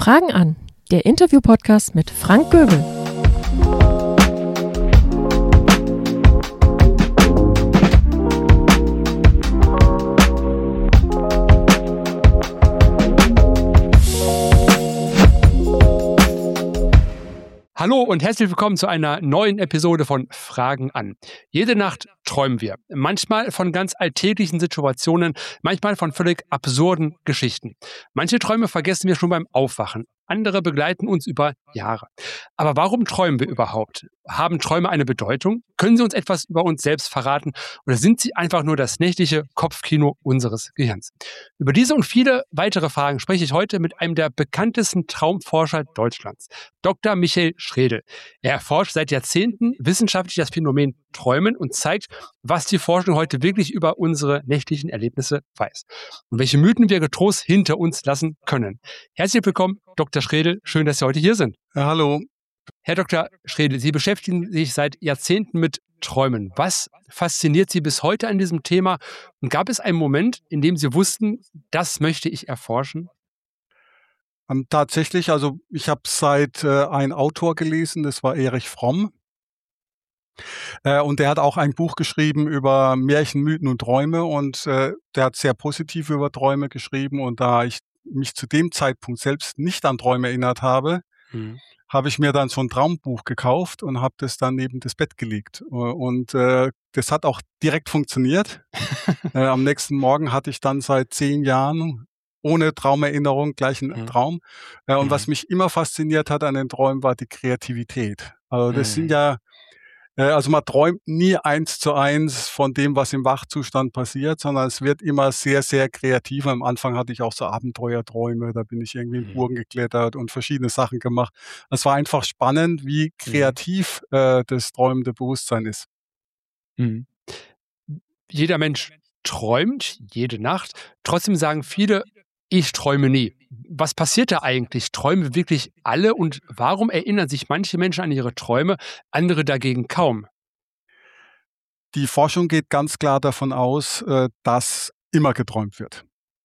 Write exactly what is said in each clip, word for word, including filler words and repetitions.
Fragen an, der Interview-Podcast mit Frank Göbel. Hallo und herzlich willkommen zu einer neuen Episode von Fragen an. Jede Nacht träumen wir. Manchmal von ganz alltäglichen Situationen, manchmal von völlig absurden Geschichten. Manche Träume vergessen wir schon beim Aufwachen. Andere begleiten uns über Jahre. Aber warum träumen wir überhaupt? Haben Träume eine Bedeutung? Können sie uns etwas über uns selbst verraten? Oder sind sie einfach nur das nächtliche Kopfkino unseres Gehirns? Über diese und viele weitere Fragen spreche ich heute mit einem der bekanntesten Traumforscher Deutschlands, Doktor Michael Schredl. Er erforscht seit Jahrzehnten wissenschaftlich das Phänomen Träumen und zeigt, was die Forschung heute wirklich über unsere nächtlichen Erlebnisse weiß und welche Mythen wir getrost hinter uns lassen können. Herzlich willkommen, Doktor Schredl. Schön, dass Sie heute hier sind. Ja, hallo. Herr Doktor Schredl, Sie beschäftigen sich seit Jahrzehnten mit Träumen. Was fasziniert Sie bis heute an diesem Thema? Und gab es einen Moment, in dem Sie wussten, das möchte ich erforschen? Ähm, tatsächlich, also ich habe seit äh, einen Autor gelesen, das war Erich Fromm. Äh, und der hat auch ein Buch geschrieben über Märchen, Mythen und Träume. Und äh, der hat sehr positiv über Träume geschrieben. Und da ich mich zu dem Zeitpunkt selbst nicht an Träume erinnert habe, mhm. habe ich mir dann so ein Traumbuch gekauft und habe das dann neben das Bett gelegt. Und äh, das hat auch direkt funktioniert. äh, am nächsten Morgen hatte ich dann seit zehn Jahren ohne Traumerinnerung gleich einen mhm. Traum. Äh, und mhm. was mich immer fasziniert hat an den Träumen, war die Kreativität. Also das mhm. sind ja, äh, also man träumt nie eins zu eins von dem, was im Wachzustand passiert, sondern es wird immer sehr, sehr kreativ. Am Anfang hatte ich auch so Abenteuerträume, da bin ich irgendwie in Burgen geklettert und verschiedene Sachen gemacht. Es war einfach spannend, wie kreativ äh, das träumende Bewusstsein ist. Mhm. Jeder Mensch träumt jede Nacht. Trotzdem sagen viele, ich träume nie. Was passiert da eigentlich? Träumen wir wirklich alle und warum erinnern sich manche Menschen an ihre Träume, andere dagegen kaum? Die Forschung geht ganz klar davon aus, dass immer geträumt wird.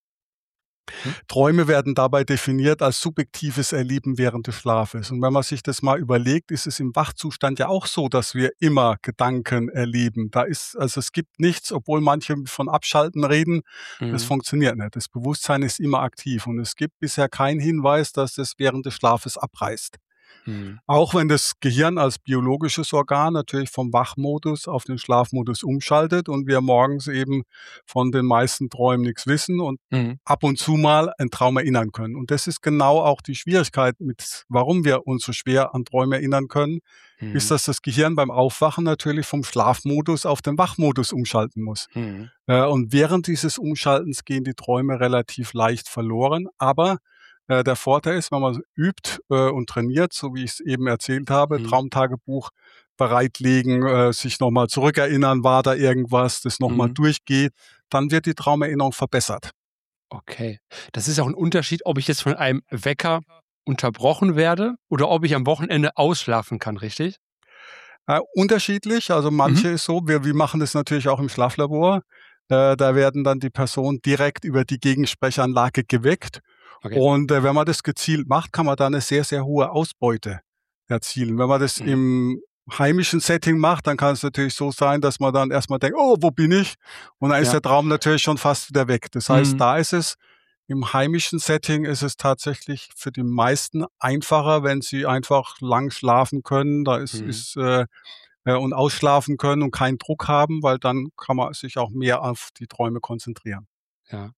Hm? Träume werden dabei definiert als subjektives Erleben während des Schlafes. Und wenn man sich das mal überlegt, ist es im Wachzustand ja auch so, dass wir immer Gedanken erleben. Da ist, also es gibt nichts, obwohl manche von Abschalten reden, mhm. das funktioniert nicht. Das Bewusstsein ist immer aktiv und es gibt bisher keinen Hinweis, dass es während des Schlafes abreißt. Mhm. Auch wenn das Gehirn als biologisches Organ natürlich vom Wachmodus auf den Schlafmodus umschaltet und wir morgens eben von den meisten Träumen nichts wissen und mhm. ab und zu mal einen Traum erinnern können. Und das ist genau auch die Schwierigkeit, mit, warum wir uns so schwer an Träume erinnern können, mhm. ist, dass das Gehirn beim Aufwachen natürlich vom Schlafmodus auf den Wachmodus umschalten muss. Mhm. Und während dieses Umschaltens gehen die Träume relativ leicht verloren, aber der Vorteil ist, wenn man übt äh, und trainiert, so wie ich es eben erzählt habe, mhm. Traumtagebuch bereitlegen, äh, sich nochmal zurückerinnern, war da irgendwas, das nochmal mhm. durchgeht, dann wird die Traumerinnerung verbessert. Okay. Das ist auch ein Unterschied, ob ich jetzt von einem Wecker unterbrochen werde oder ob ich am Wochenende ausschlafen kann, richtig? Äh, unterschiedlich. Also manche mhm. ist so, wir, wir machen das natürlich auch im Schlaflabor. Äh, da werden dann die Personen direkt über die Gegensprechanlage geweckt. Okay. Und äh, wenn man das gezielt macht, kann man da eine sehr, sehr hohe Ausbeute erzielen. Wenn man das mhm. im heimischen Setting macht, dann kann es natürlich so sein, dass man dann erstmal denkt, oh, wo bin ich? Und dann ja. ist der Traum natürlich schon fast wieder weg. Das heißt, mhm. da ist es, im heimischen Setting ist es tatsächlich für die meisten einfacher, wenn sie einfach lang schlafen können, da ist, mhm. ist äh, und ausschlafen können und keinen Druck haben, weil dann kann man sich auch mehr auf die Träume konzentrieren. Ja.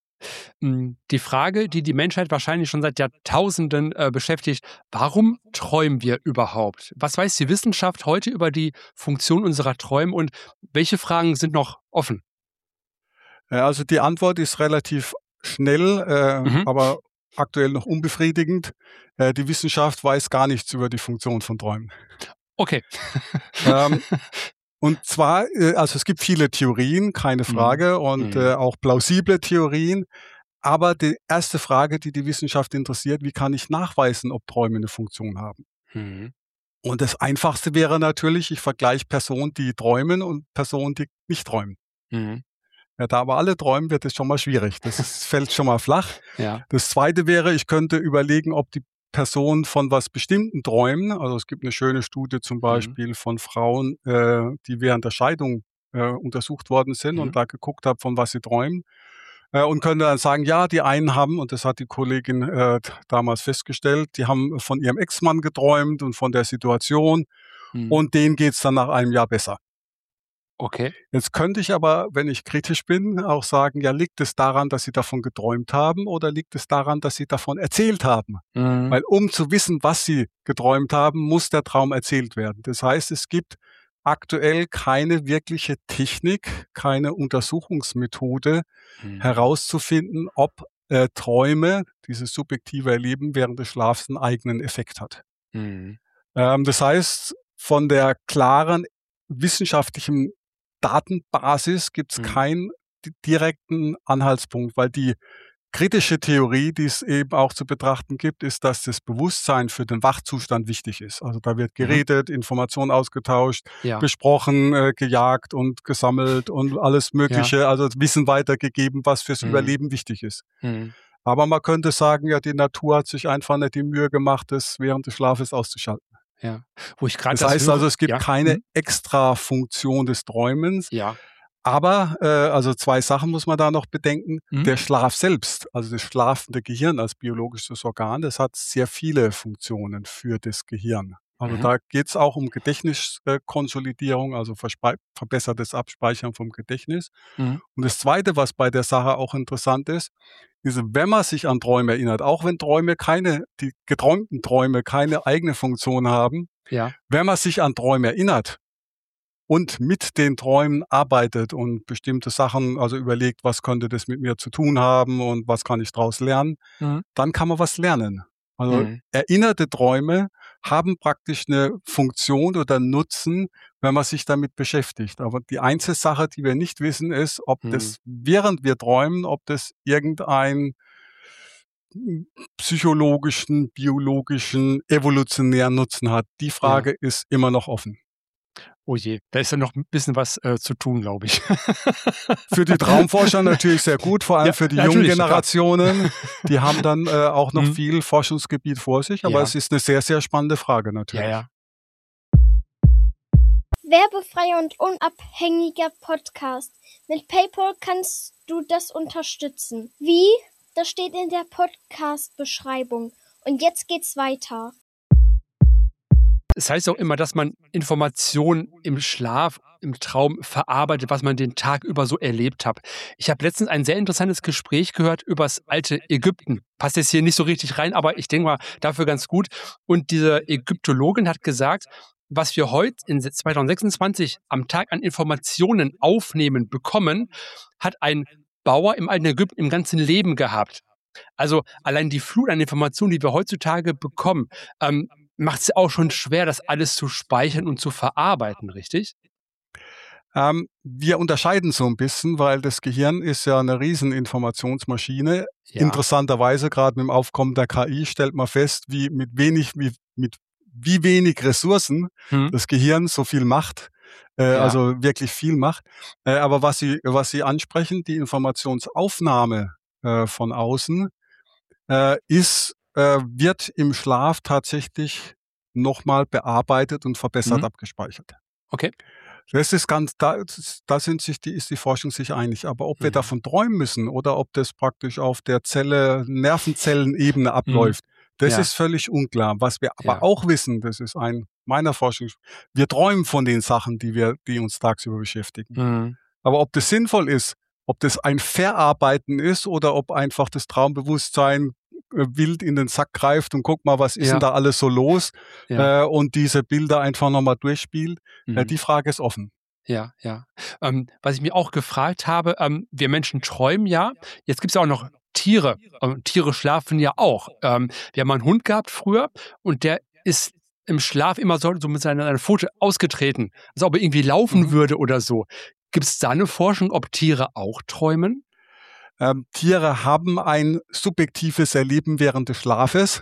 Die Frage, die die Menschheit wahrscheinlich schon seit Jahrtausenden äh, beschäftigt, warum träumen wir überhaupt? Was weiß die Wissenschaft heute über die Funktion unserer Träume und welche Fragen sind noch offen? Also die Antwort ist relativ schnell, äh, mhm. aber aktuell noch unbefriedigend. Äh, die Wissenschaft weiß gar nichts über die Funktion von Träumen. Okay. ähm, Und zwar, also es gibt viele Theorien, keine Frage, mhm. und äh, auch plausible Theorien. Aber die erste Frage, die die Wissenschaft interessiert, wie kann ich nachweisen, ob Träume eine Funktion haben? Mhm. Und das Einfachste wäre natürlich, ich vergleiche Personen, die träumen und Personen, die nicht träumen. Mhm. Ja, da aber alle träumen, wird es schon mal schwierig. Das ist, fällt schon mal flach. Ja. Das Zweite wäre, ich könnte überlegen, ob die Personen von was Bestimmten träumen. Also es gibt eine schöne Studie zum Beispiel mhm. von Frauen, äh, die während der Scheidung äh, untersucht worden sind mhm. und da geguckt haben, von was sie träumen. Äh, und können dann sagen, ja, die einen haben, und das hat die Kollegin äh, damals festgestellt, die haben von ihrem Ex-Mann geträumt und von der Situation mhm. und denen geht's dann nach einem Jahr besser. Okay. Jetzt könnte ich aber, wenn ich kritisch bin, auch sagen, ja, liegt es daran, dass Sie davon geträumt haben oder liegt es daran, dass Sie davon erzählt haben? Mhm. Weil um zu wissen, was Sie geträumt haben, muss der Traum erzählt werden. Das heißt, es gibt aktuell keine wirkliche Technik, keine Untersuchungsmethode mhm. herauszufinden, ob äh, Träume, dieses subjektive Erleben während des Schlafs, einen eigenen Effekt hat. Mhm. Ähm, das heißt, von der klaren wissenschaftlichen Datenbasis gibt es mhm. keinen direkten Anhaltspunkt, weil die kritische Theorie, die es eben auch zu betrachten gibt, ist, dass das Bewusstsein für den Wachzustand wichtig ist. Also da wird geredet, mhm. Informationen ausgetauscht, ja. besprochen, äh, gejagt und gesammelt und alles Mögliche, ja. also Wissen weitergegeben, was fürs mhm. Überleben wichtig ist. Mhm. Aber man könnte sagen, ja, die Natur hat sich einfach nicht die Mühe gemacht, das während des Schlafes auszuschalten. Ja, wo ich gerade das, das heißt höre, also, es gibt ja. keine hm. extra Funktion des Träumens. Ja. Aber, äh, also zwei Sachen muss man da noch bedenken. Hm. Der Schlaf selbst, also das schlafende Gehirn als biologisches Organ, das hat sehr viele Funktionen für das Gehirn. Also mhm. da geht es auch um Gedächtniskonsolidierung, also verbessertes Abspeichern vom Gedächtnis. Mhm. Und das Zweite, was bei der Sache auch interessant ist, ist, wenn man sich an Träume erinnert, auch wenn Träume keine, die geträumten Träume keine eigene Funktion haben, ja. wenn man sich an Träume erinnert und mit den Träumen arbeitet und bestimmte Sachen, also überlegt, was könnte das mit mir zu tun haben und was kann ich daraus lernen, mhm. dann kann man was lernen. Also mhm. erinnerte Träume haben praktisch eine Funktion oder Nutzen, wenn man sich damit beschäftigt. Aber die einzige Sache, die wir nicht wissen, ist, ob mhm. das, während wir träumen, ob das irgendeinen psychologischen, biologischen, evolutionären Nutzen hat. Die Frage ja. ist immer noch offen. Oh je, da ist ja noch ein bisschen was äh, zu tun, glaube ich. Für die Traumforscher natürlich sehr gut, vor allem ja, für die jungen Generationen. Die haben dann äh, auch noch mhm. viel Forschungsgebiet vor sich, aber ja. es ist eine sehr, sehr spannende Frage natürlich. Ja, ja. Werbefreier und unabhängiger Podcast. Mit PayPal kannst du das unterstützen. Wie? Das steht in der Podcast-Beschreibung. Und jetzt geht's weiter. Es heißt auch immer, dass man Informationen im Schlaf, im Traum verarbeitet, was man den Tag über so erlebt hat. Ich habe letztens ein sehr interessantes Gespräch gehört über das alte Ägypten. Passt jetzt hier nicht so richtig rein, aber ich denke mal dafür ganz gut. Und diese Ägyptologin hat gesagt, was wir heute in zwanzig sechsundzwanzig am Tag an Informationen aufnehmen bekommen, hat ein Bauer im alten Ägypten im ganzen Leben gehabt. Also allein die Flut an Informationen, die wir heutzutage bekommen, ähm, macht es auch schon schwer, das alles zu speichern und zu verarbeiten, richtig? Ähm, wir unterscheiden so ein bisschen, weil das Gehirn ist ja eine riesen Informationsmaschine. Ja. Interessanterweise, gerade mit dem Aufkommen der K I, stellt man fest, wie mit wenig, wie, mit wie wenig Ressourcen hm. das Gehirn so viel macht. Äh, ja. Also wirklich viel macht. Äh, aber was Sie, was Sie ansprechen, die Informationsaufnahme äh, von außen, äh, ist wird im Schlaf tatsächlich nochmal bearbeitet und verbessert mhm. abgespeichert. Okay. Das ist ganz, da, da sind sich die, ist die Forschung sich einig. Aber ob mhm. wir davon träumen müssen oder ob das praktisch auf der Zelle, Nervenzellenebene abläuft, mhm. das ja. ist völlig unklar. Was wir aber ja. auch wissen, das ist ein meiner Forschung, wir träumen von den Sachen, die wir, die uns tagsüber beschäftigen. Mhm. Aber ob das sinnvoll ist, ob das ein Verarbeiten ist oder ob einfach das Traumbewusstsein wild in den Sack greift und guck mal, was ist ja. denn da alles so los ja. äh, und diese Bilder einfach nochmal durchspielt. Mhm. Äh, die Frage ist offen. Ja, ja. Ähm, was ich mir auch gefragt habe, ähm, wir Menschen träumen ja, jetzt gibt es ja auch noch Tiere. Ähm, Tiere schlafen ja auch. Ähm, wir haben mal einen Hund gehabt früher und der ist im Schlaf immer so, so mit seiner, seiner Pfote ausgetreten, als ob er irgendwie laufen mhm. würde oder so. Gibt es da eine Forschung, ob Tiere auch träumen? Ähm, Tiere haben ein subjektives Erleben während des Schlafes.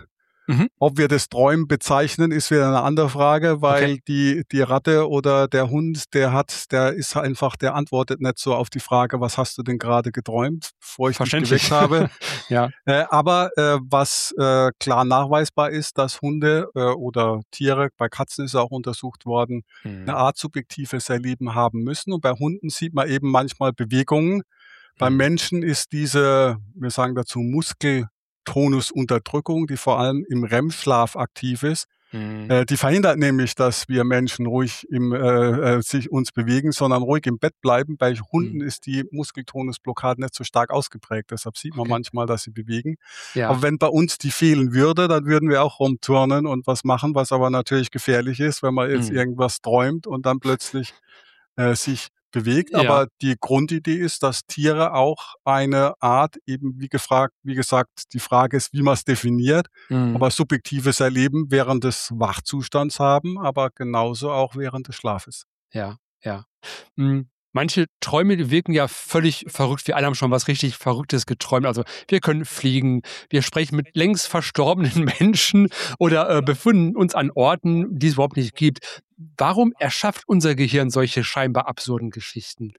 Mhm. Ob wir das Träumen bezeichnen, ist wieder eine andere Frage, weil Okay. die, die Ratte oder der Hund, der hat, der ist einfach, der antwortet nicht so auf die Frage, was hast du denn gerade geträumt, bevor ich dich Verständlich. geweckt habe. Ja. Äh, aber äh, was äh, klar nachweisbar ist, dass Hunde äh, oder Tiere, bei Katzen ist auch untersucht worden, Mhm. eine Art subjektives Erleben haben müssen. Und bei Hunden sieht man eben manchmal Bewegungen. Beim Mhm. Menschen ist diese, wir sagen dazu, Muskeltonusunterdrückung, die vor allem im R E M-Schlaf aktiv ist. Mhm. Äh, die verhindert nämlich, dass wir Menschen ruhig im, äh, äh, sich uns bewegen, sondern ruhig im Bett bleiben. Bei Hunden Mhm. ist die Muskeltonusblockade nicht so stark ausgeprägt. Deshalb sieht man Okay. manchmal, dass sie bewegen. Ja. Aber wenn bei uns die fehlen würde, dann würden wir auch rumturnen und was machen, was aber natürlich gefährlich ist, wenn man jetzt Mhm. irgendwas träumt und dann plötzlich äh, sich bewegt. Ja. Aber die Grundidee ist, dass Tiere auch eine Art, eben wie gefragt, wie gesagt, die Frage ist, wie man es definiert, Mhm. aber subjektives Erleben während des Wachzustands haben, aber genauso auch während des Schlafes. Ja, ja. Hm, manche Träume, die wirken ja völlig verrückt. Wir alle haben schon was richtig Verrücktes geträumt. Also wir können fliegen, wir sprechen mit längst verstorbenen Menschen oder äh, befinden uns an Orten, die es überhaupt nicht gibt. Warum erschafft unser Gehirn solche scheinbar absurden Geschichten?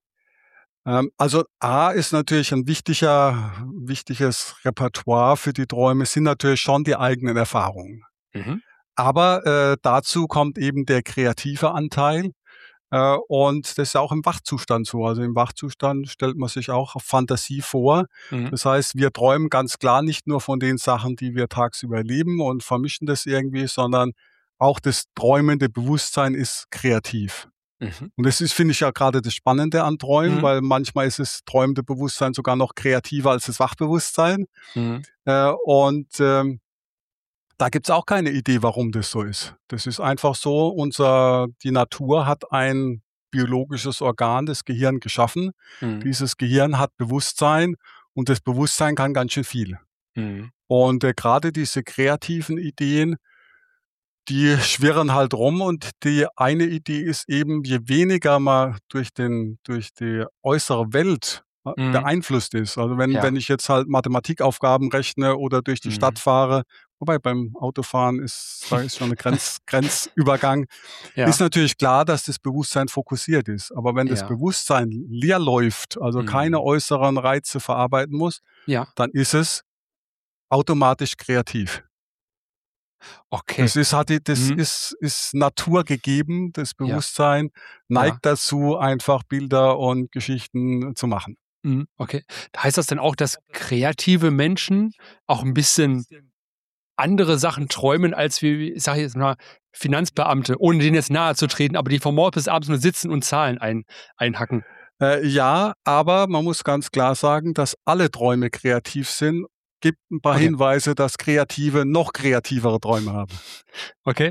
Ähm, also A ist natürlich ein wichtiger, wichtiges Repertoire für die Träume, sind natürlich schon die eigenen Erfahrungen. Mhm. Aber äh, dazu kommt eben der kreative Anteil. Äh, und das ist auch im Wachzustand so. Also im Wachzustand stellt man sich auch Fantasie vor. Mhm. Das heißt, wir träumen ganz klar nicht nur von den Sachen, die wir tagsüber erleben und vermischen das irgendwie, sondern auch das träumende Bewusstsein ist kreativ. Mhm. Und das ist, finde ich, ja gerade das Spannende an Träumen, Mhm. weil manchmal ist das träumende Bewusstsein sogar noch kreativer als das Wachbewusstsein. Mhm. Äh, und ähm, da gibt's auch keine Idee, warum das so ist. Das ist einfach so, unser, die Natur hat ein biologisches Organ, das Gehirn, geschaffen. Mhm. Dieses Gehirn hat Bewusstsein und das Bewusstsein kann ganz schön viel. Mhm. Und äh, gerade diese kreativen Ideen, die schwirren halt rum und die eine Idee ist eben, je weniger man durch den, durch die äußere Welt äh, Mhm. beeinflusst ist. Also wenn, Ja. wenn ich jetzt halt Mathematikaufgaben rechne oder durch die Mhm. Stadt fahre, wobei beim Autofahren ist, da ist schon ein Grenz, Grenzübergang, Ja. ist natürlich klar, dass das Bewusstsein fokussiert ist. Aber wenn das Ja. Bewusstsein leer läuft, also keine Mhm. äußeren Reize verarbeiten muss, Ja. dann ist es automatisch kreativ. Okay. Das ist, hat die, das Mhm. ist, ist naturgegeben. Das Ja. Bewusstsein neigt Ja. dazu, einfach Bilder und Geschichten zu machen. Mhm. Okay. Heißt das denn auch, dass kreative Menschen auch ein bisschen andere Sachen träumen als wie, ich sage jetzt mal, Finanzbeamte, ohne denen jetzt nahe zu treten, aber die von morgens bis abends nur sitzen und Zahlen ein, einhacken? Äh, ja, aber man muss ganz klar sagen, dass alle Träume kreativ sind. Gibt ein paar Okay. Hinweise, dass Kreative noch kreativere Träume haben. Okay.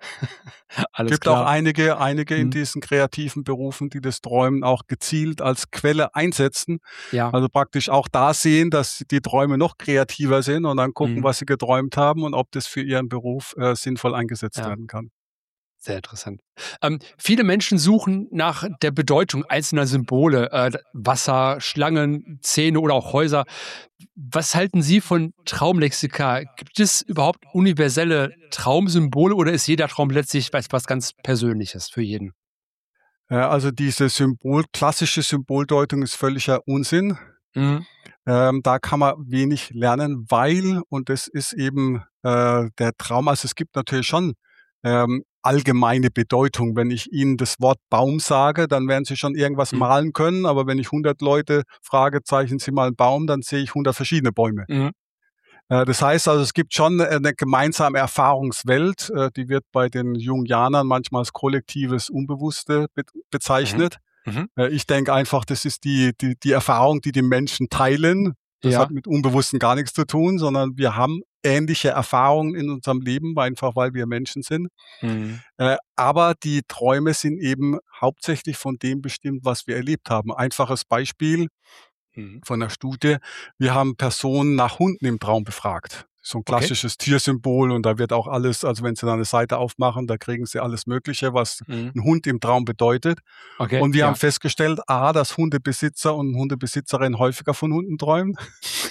Alles Gibt auch klar. einige, einige in Mhm. diesen kreativen Berufen, die das Träumen auch gezielt als Quelle einsetzen. Ja. Also praktisch auch da sehen, dass die Träume noch kreativer sind und dann gucken, Mhm. was sie geträumt haben und ob das für ihren Beruf äh, sinnvoll eingesetzt Ja. werden kann. Sehr interessant. Ähm, viele Menschen suchen nach der Bedeutung einzelner Symbole, äh, Wasser, Schlangen, Zähne oder auch Häuser. Was halten Sie von Traumlexika? Gibt es überhaupt universelle Traumsymbole oder ist jeder Traum letztlich was, was ganz Persönliches für jeden? Äh, also diese Symbol, klassische Symboldeutung ist völliger Unsinn. Mhm. Ähm, da kann man wenig lernen, weil, und das ist eben äh, der Traum, also es gibt natürlich schon ähm, allgemeine Bedeutung. Wenn ich Ihnen das Wort Baum sage, dann werden Sie schon irgendwas Mhm. malen können, aber wenn ich hundert Leute frage, zeichnen Sie mal einen Baum, dann sehe ich hundert verschiedene Bäume. Mhm. Äh, das heißt also, es gibt schon eine gemeinsame Erfahrungswelt, äh, die wird bei den Jungianern manchmal als kollektives Unbewusste be- bezeichnet. Mhm. Äh, Ich denke einfach, das ist die, die, die Erfahrung, die die Menschen teilen. Das Ja. hat mit Unbewussten gar nichts zu tun, sondern wir haben ähnliche Erfahrungen in unserem Leben, einfach weil wir Menschen sind. Mhm. Äh, Aber die Träume sind eben hauptsächlich von dem bestimmt, was wir erlebt haben. Einfaches Beispiel Mhm. von der Studie. Wir haben Personen nach Hunden im Traum befragt. So ein Okay. klassisches Tiersymbol und da wird auch alles, also wenn Sie da eine Seite aufmachen, da kriegen Sie alles Mögliche, was Mhm. ein Hund im Traum bedeutet. Okay. Und wir Ja. haben festgestellt, A, dass Hundebesitzer und Hundebesitzerinnen häufiger von Hunden träumen.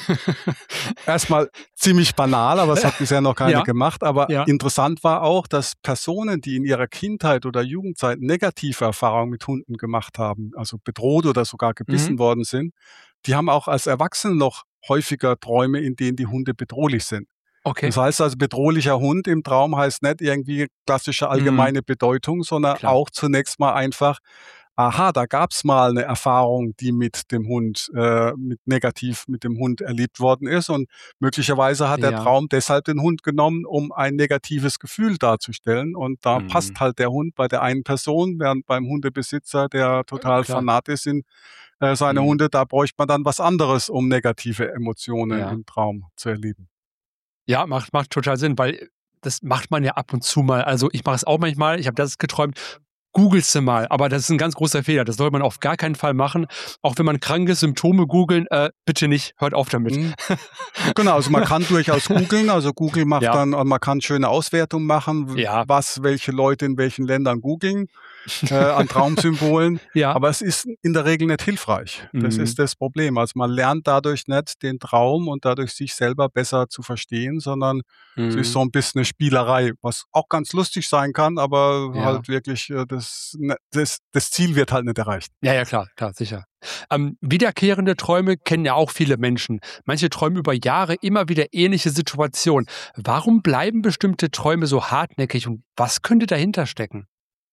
Erstmal ziemlich banal, aber es hat bisher noch keiner Ja. gemacht. Aber Ja. interessant war auch, dass Personen, die in ihrer Kindheit oder Jugendzeit negative Erfahrungen mit Hunden gemacht haben, also bedroht oder sogar gebissen Mhm. worden sind, die haben auch als Erwachsene noch häufiger Träume, in denen die Hunde bedrohlich sind. Okay. Das heißt also, bedrohlicher Hund im Traum heißt nicht irgendwie klassische allgemeine Mhm. Bedeutung, sondern Klar. auch zunächst mal einfach, aha, da gab's mal eine Erfahrung, die mit dem Hund, äh, mit negativ mit dem Hund erlebt worden ist und möglicherweise hat der Ja. Traum deshalb den Hund genommen, um ein negatives Gefühl darzustellen und da Mhm. passt halt der Hund bei der einen Person, während beim Hundebesitzer, der total Klar. fanat ist in äh, seine Mhm. Hunde, da bräuchte man dann was anderes, um negative Emotionen Ja. im Traum zu erleben. Ja, macht macht total Sinn, weil das macht man ja ab und zu mal. Also, ich mache es auch manchmal, ich habe das geträumt. Googelst du mal, aber das ist ein ganz großer Fehler. Das sollte man auf gar keinen Fall machen. Auch wenn man kranke Symptome googeln, äh, bitte nicht, hört auf damit. Mhm. Genau, also man kann durchaus googeln. Also Google macht Ja. dann, man kann schöne Auswertungen machen, w- Ja. was welche Leute in welchen Ländern googeln äh, an Traumsymbolen. Ja. Aber es ist in der Regel nicht hilfreich. Das Mhm. ist das Problem. Also man lernt dadurch nicht den Traum und dadurch sich selber besser zu verstehen, sondern es ist Mhm. so ein bisschen eine Spielerei, was auch ganz lustig sein kann, aber Ja. halt wirklich äh, das, ne- das, das Ziel wird halt nicht erreicht. Ja, ja, klar, klar, sicher. Ähm, wiederkehrende Träume kennen ja auch viele Menschen. Manche träumen über Jahre immer wieder ähnliche Situationen. Warum bleiben bestimmte Träume so hartnäckig und was könnte dahinter stecken?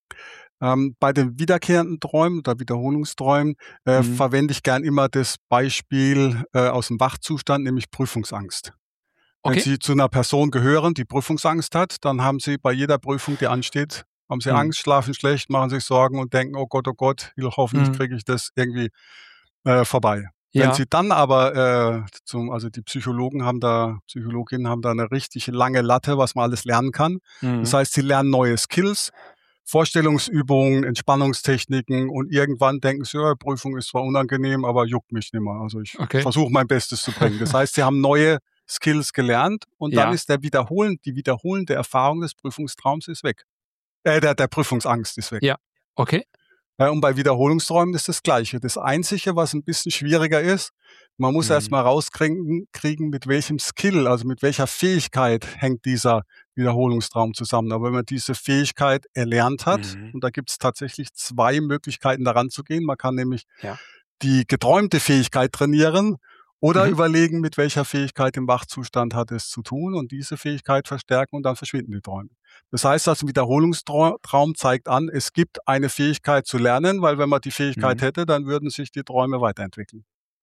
Ähm, bei den wiederkehrenden Träumen oder Wiederholungsträumen äh, Mhm. verwende ich gern immer das Beispiel äh, aus dem Wachzustand, nämlich Prüfungsangst. Wenn Okay. Sie zu einer Person gehören, die Prüfungsangst hat, dann haben Sie bei jeder Prüfung, die ansteht, haben Sie Mhm. Angst, schlafen schlecht, machen sich Sorgen und denken, oh Gott, oh Gott, hoffentlich Mhm. kriege ich das irgendwie äh, vorbei. Wenn Ja. Sie dann aber, äh, zum, also die Psychologen haben da, Psychologinnen haben da eine richtig lange Latte, was man alles lernen kann. Das Mhm. heißt, Sie lernen neue Skills, Vorstellungsübungen, Entspannungstechniken und irgendwann denken Sie, ja, Prüfung ist zwar unangenehm, aber juckt mich nicht mehr. Also ich Okay. versuche mein Bestes zu bringen. Das heißt, Sie haben neue Skills gelernt und dann Ja. ist der wiederholen, die wiederholende Erfahrung des Prüfungstraums ist weg. Äh, der, der Prüfungsangst ist weg. Ja. Okay. Äh, und bei Wiederholungsträumen ist das Gleiche. Das Einzige, was ein bisschen schwieriger ist, man muss Mhm. erst mal rauskriegen, kriegen, mit welchem Skill, also mit welcher Fähigkeit hängt dieser Wiederholungstraum zusammen. Aber wenn man diese Fähigkeit erlernt hat, Mhm. und da gibt es tatsächlich zwei Möglichkeiten daran zu gehen. Man kann nämlich Ja. die geträumte Fähigkeit trainieren oder Mhm. überlegen, mit welcher Fähigkeit im Wachzustand hat es zu tun und diese Fähigkeit verstärken und dann verschwinden die Träume. Das heißt, also ein Wiederholungstraum zeigt an, es gibt eine Fähigkeit zu lernen, weil wenn man die Fähigkeit Mhm. hätte, dann würden sich die Träume weiterentwickeln.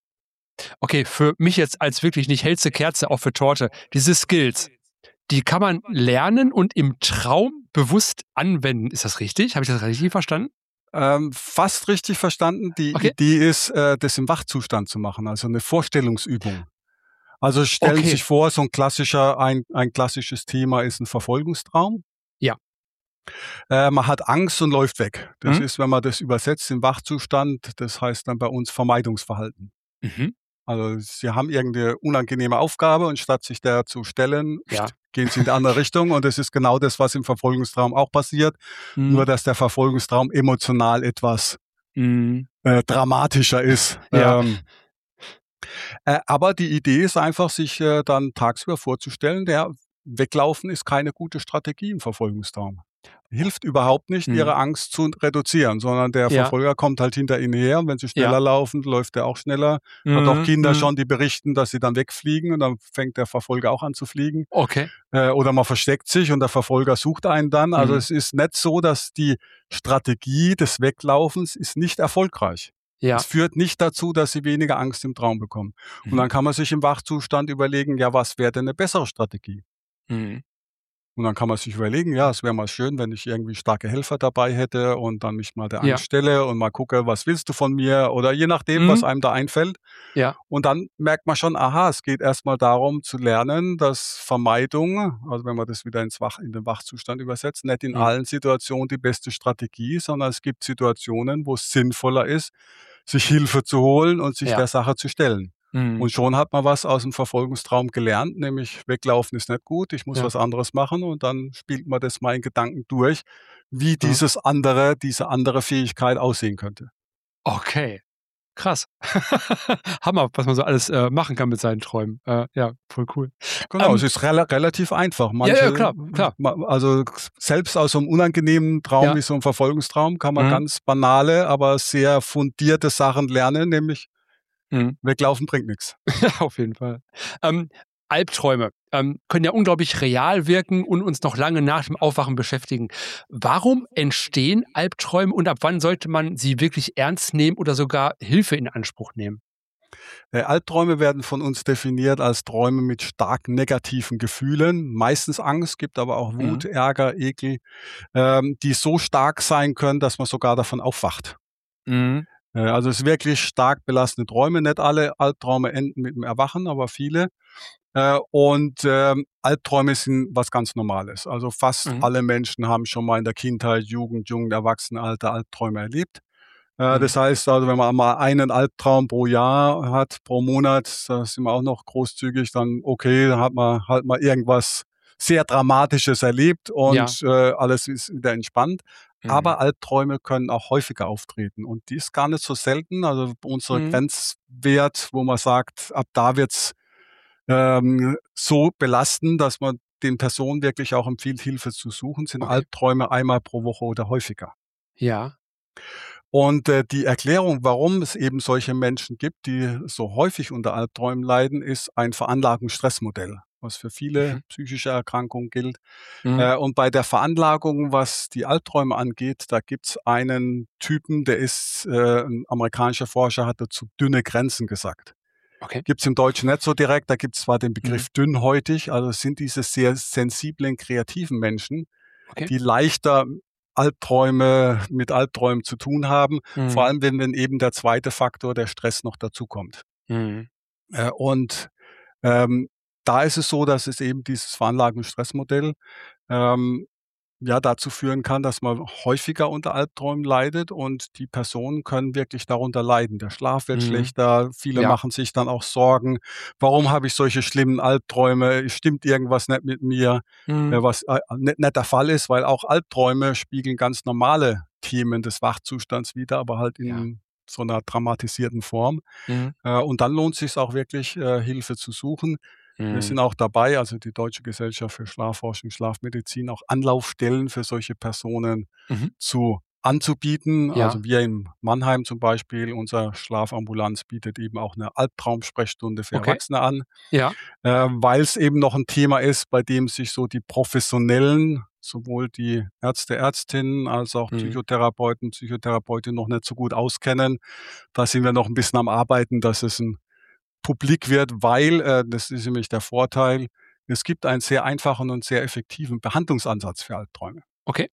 Okay, für mich jetzt als wirklich nicht hellste Kerze auf für Torte, diese Skills, die kann man lernen und im Traum bewusst anwenden. Ist das richtig? Habe ich das richtig verstanden? Ähm, fast richtig verstanden. Die Okay. Idee ist, äh, das im Wachzustand zu machen, also eine Vorstellungsübung. Also stellen Sie Okay. sich vor, so ein klassischer, ein, ein klassisches Thema ist ein Verfolgungstraum. Ja. Äh, man hat Angst und läuft weg. Das Mhm. ist, wenn man das übersetzt im Wachzustand, das heißt dann bei uns Vermeidungsverhalten. Mhm. Also Sie haben irgendeine unangenehme Aufgabe und statt sich der zu stellen, Ja. gehen Sie in die andere Richtung und das ist genau das, was im Verfolgungstraum auch passiert, Mhm. nur dass der Verfolgungstraum emotional etwas Mhm. äh, dramatischer ist. Ja. Ähm, äh, aber die Idee ist einfach, sich äh, dann tagsüber vorzustellen, der Weglaufen ist keine gute Strategie im Verfolgungstraum. Hilft überhaupt nicht, Mhm. ihre Angst zu reduzieren, sondern der Ja. Verfolger kommt halt hinter ihnen her und wenn sie schneller Ja. laufen, läuft er auch schneller. Hat auch Mhm. Kinder Mhm. schon, die berichten, dass sie dann wegfliegen und dann fängt der Verfolger auch an zu fliegen. Okay. Äh, oder man versteckt sich und der Verfolger sucht einen dann. Also Mhm. es ist nicht so, dass die Strategie des Weglaufens ist nicht erfolgreich. Ja. Es führt nicht dazu, dass sie weniger Angst im Traum bekommen. Und Mhm. dann kann man sich im Wachzustand überlegen, ja, was wäre denn eine bessere Strategie? Mhm. Und dann kann man sich überlegen, ja, es wäre mal schön, wenn ich irgendwie starke Helfer dabei hätte und dann mich mal der Ja. Angst stelle und mal gucke, was willst du von mir? Oder je nachdem, was Mhm. einem da einfällt. Ja. Und dann merkt man schon, aha, es geht erstmal darum zu lernen, dass Vermeidung, also wenn man das wieder ins Wach, in den Wachzustand übersetzt, nicht in Mhm. allen Situationen die beste Strategie, sondern es gibt Situationen, wo es sinnvoller ist, sich Hilfe zu holen und sich Ja. der Sache zu stellen. Mhm. Und schon hat man was aus dem Verfolgungstraum gelernt, nämlich weglaufen ist nicht gut, ich muss Ja. was anderes machen und dann spielt man das mal in Gedanken durch, wie Mhm. dieses andere, diese andere Fähigkeit aussehen könnte. Okay. Krass. Hammer, was man so alles äh, machen kann mit seinen Träumen. Äh, ja, voll cool. Genau, Ähm, es ist rela relativ einfach. Manche, ja, ja, klar, klar. Also selbst aus so einem unangenehmen Traum Ja. wie so einem Verfolgungstraum kann man Mhm. ganz banale, aber sehr fundierte Sachen lernen, nämlich Mhm. weglaufen bringt nichts. Ja, auf jeden Fall. Ähm, Albträume ähm, können ja unglaublich real wirken und uns noch lange nach dem Aufwachen beschäftigen. Warum entstehen Albträume und ab wann sollte man sie wirklich ernst nehmen oder sogar Hilfe in Anspruch nehmen? Äh, Albträume werden von uns definiert als Träume mit stark negativen Gefühlen, meistens Angst, gibt aber auch Wut, Mhm. Ärger, Ekel, ähm, die so stark sein können, dass man sogar davon aufwacht. Mhm. Äh, also es ist wirklich stark belastende Träume. Nicht alle Albträume enden mit dem Erwachen, aber viele. Äh, und ähm, Albträume sind was ganz Normales. Also fast Mhm. alle Menschen haben schon mal in der Kindheit, Jugend, jungen Erwachsenenalter Albträume erlebt. Äh, Mhm. das heißt also, wenn man mal einen Albtraum pro Jahr hat, pro Monat, da sind wir auch noch großzügig, dann okay, dann hat man halt mal irgendwas sehr Dramatisches erlebt und äh, alles ist wieder entspannt. Mhm. Aber Albträume können auch häufiger auftreten und die ist gar nicht so selten. Also unser Mhm. Grenzwert, wo man sagt, ab da wird's ähm, so belastend, dass man den Personen wirklich auch empfiehlt, Hilfe zu suchen, sind Okay. Albträume einmal pro Woche oder häufiger. Ja. Und äh, die Erklärung, warum es eben solche Menschen gibt, die so häufig unter Albträumen leiden, ist ein Veranlagungs-Stressmodell, was für viele Mhm. psychische Erkrankungen gilt. Mhm. Äh, und bei der Veranlagung, was die Albträume angeht, da gibt's einen Typen, der ist, äh, ein amerikanischer Forscher hat dazu dünne Grenzen gesagt. Okay. Gibt's im Deutschen nicht so direkt, da gibt's zwar den Begriff Mhm. dünnhäutig, also es sind diese sehr sensiblen, kreativen Menschen, Okay. die leichter Albträume mit Albträumen zu tun haben, Mhm. vor allem wenn dann eben der zweite Faktor, der Stress, noch dazukommt. Mhm. Äh, und ähm, da ist es so, dass es eben dieses Veranlagungs-Stressmodell ähm, ja dazu führen kann, dass man häufiger unter Albträumen leidet und die Personen können wirklich darunter leiden. Der Schlaf wird Mhm. schlechter, viele Ja. machen sich dann auch Sorgen. Warum habe ich solche schlimmen Albträume? Stimmt irgendwas nicht mit mir? Mhm. Äh, was äh, nicht, nicht der Fall ist, weil auch Albträume spiegeln ganz normale Themen des Wachzustands wider, aber halt in Ja. so einer dramatisierten Form. Mhm. Äh, und dann lohnt es sich auch wirklich, äh, Hilfe zu suchen. Wir sind Mhm. auch dabei, also die Deutsche Gesellschaft für Schlafforschung, Schlafmedizin, auch Anlaufstellen für solche Personen Mhm. zu anzubieten. Ja. Also wir in Mannheim zum Beispiel, unser Schlafambulanz bietet eben auch eine Albtraumsprechstunde für Okay. Erwachsene an, Ja. äh, weil es eben noch ein Thema ist, bei dem sich so die Professionellen, sowohl die Ärzte, Ärztinnen als auch Mhm. Psychotherapeuten, Psychotherapeutinnen noch nicht so gut auskennen. Da sind wir noch ein bisschen am Arbeiten, dass es ein publik wird, weil, äh, das ist nämlich der Vorteil, es gibt einen sehr einfachen und sehr effektiven Behandlungsansatz für Albträume. Okay.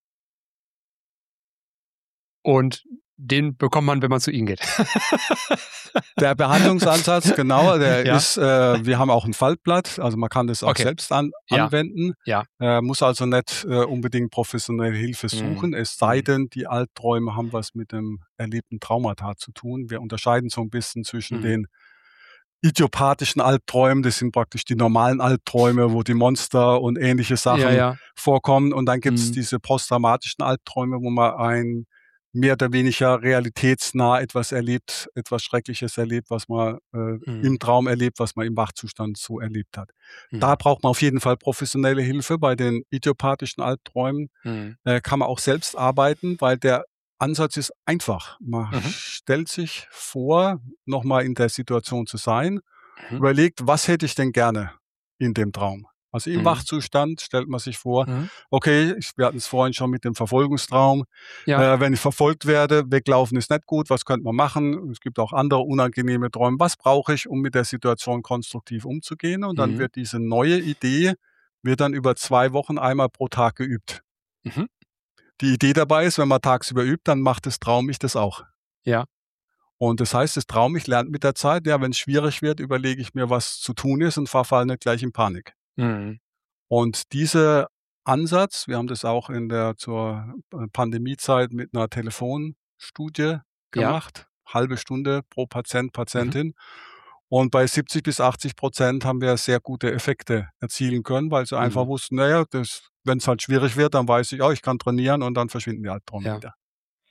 Und den bekommt man, wenn man zu Ihnen geht. Der Behandlungsansatz, genau, der Ja. ist, äh, wir haben auch ein Faltblatt, also man kann das auch Okay. selbst an, Ja. anwenden, Ja. äh, muss also nicht äh, unbedingt professionelle Hilfe Mhm. suchen, es sei Mhm. denn, die Albträume haben was mit dem erlebten Traumata zu tun. Wir unterscheiden so ein bisschen zwischen Mhm. den idiopathischen Albträumen, das sind praktisch die normalen Albträume, wo die Monster und ähnliche Sachen Ja, ja. vorkommen. Und dann gibt's Mhm. diese posttraumatischen Albträume, wo man ein mehr oder weniger realitätsnah etwas erlebt, etwas Schreckliches erlebt, was man äh, Mhm. im Traum erlebt, was man im Wachzustand so erlebt hat. Mhm. Da braucht man auf jeden Fall professionelle Hilfe. Bei den idiopathischen Albträumen Mhm. äh, kann man auch selbst arbeiten, weil der Ansatz ist einfach. Man Mhm. stellt sich vor, nochmal in der Situation zu sein, Mhm. überlegt, was hätte ich denn gerne in dem Traum? Also im Mhm. Wachzustand stellt man sich vor, Mhm. okay, ich, wir hatten es vorhin schon mit dem Verfolgungstraum. Ja. Äh, wenn ich verfolgt werde, weglaufen ist nicht gut, was könnte man machen? Es gibt auch andere unangenehme Träume. Was brauche ich, um mit der Situation konstruktiv umzugehen? Und dann Mhm. wird diese neue Idee, wird dann über zwei Wochen einmal pro Tag geübt. Mhm. Die Idee dabei ist, wenn man tagsüber übt, dann macht das Traumich das auch. Ja. Und das heißt, das Traumich lernt mit der Zeit, ja, wenn es schwierig wird, überlege ich mir, was zu tun ist und verfalle nicht gleich in Panik. Mhm. Und dieser Ansatz, wir haben das auch in der zur äh, Pandemiezeit mit einer Telefonstudie Ja. gemacht, halbe Stunde pro Patient, Mhm. Patientin. Und bei siebzig bis achtzig Prozent haben wir sehr gute Effekte erzielen können, weil sie einfach Mhm. wussten, naja, wenn es halt schwierig wird, dann weiß ich, oh, ich kann trainieren und dann verschwinden die Albträume Ja. wieder.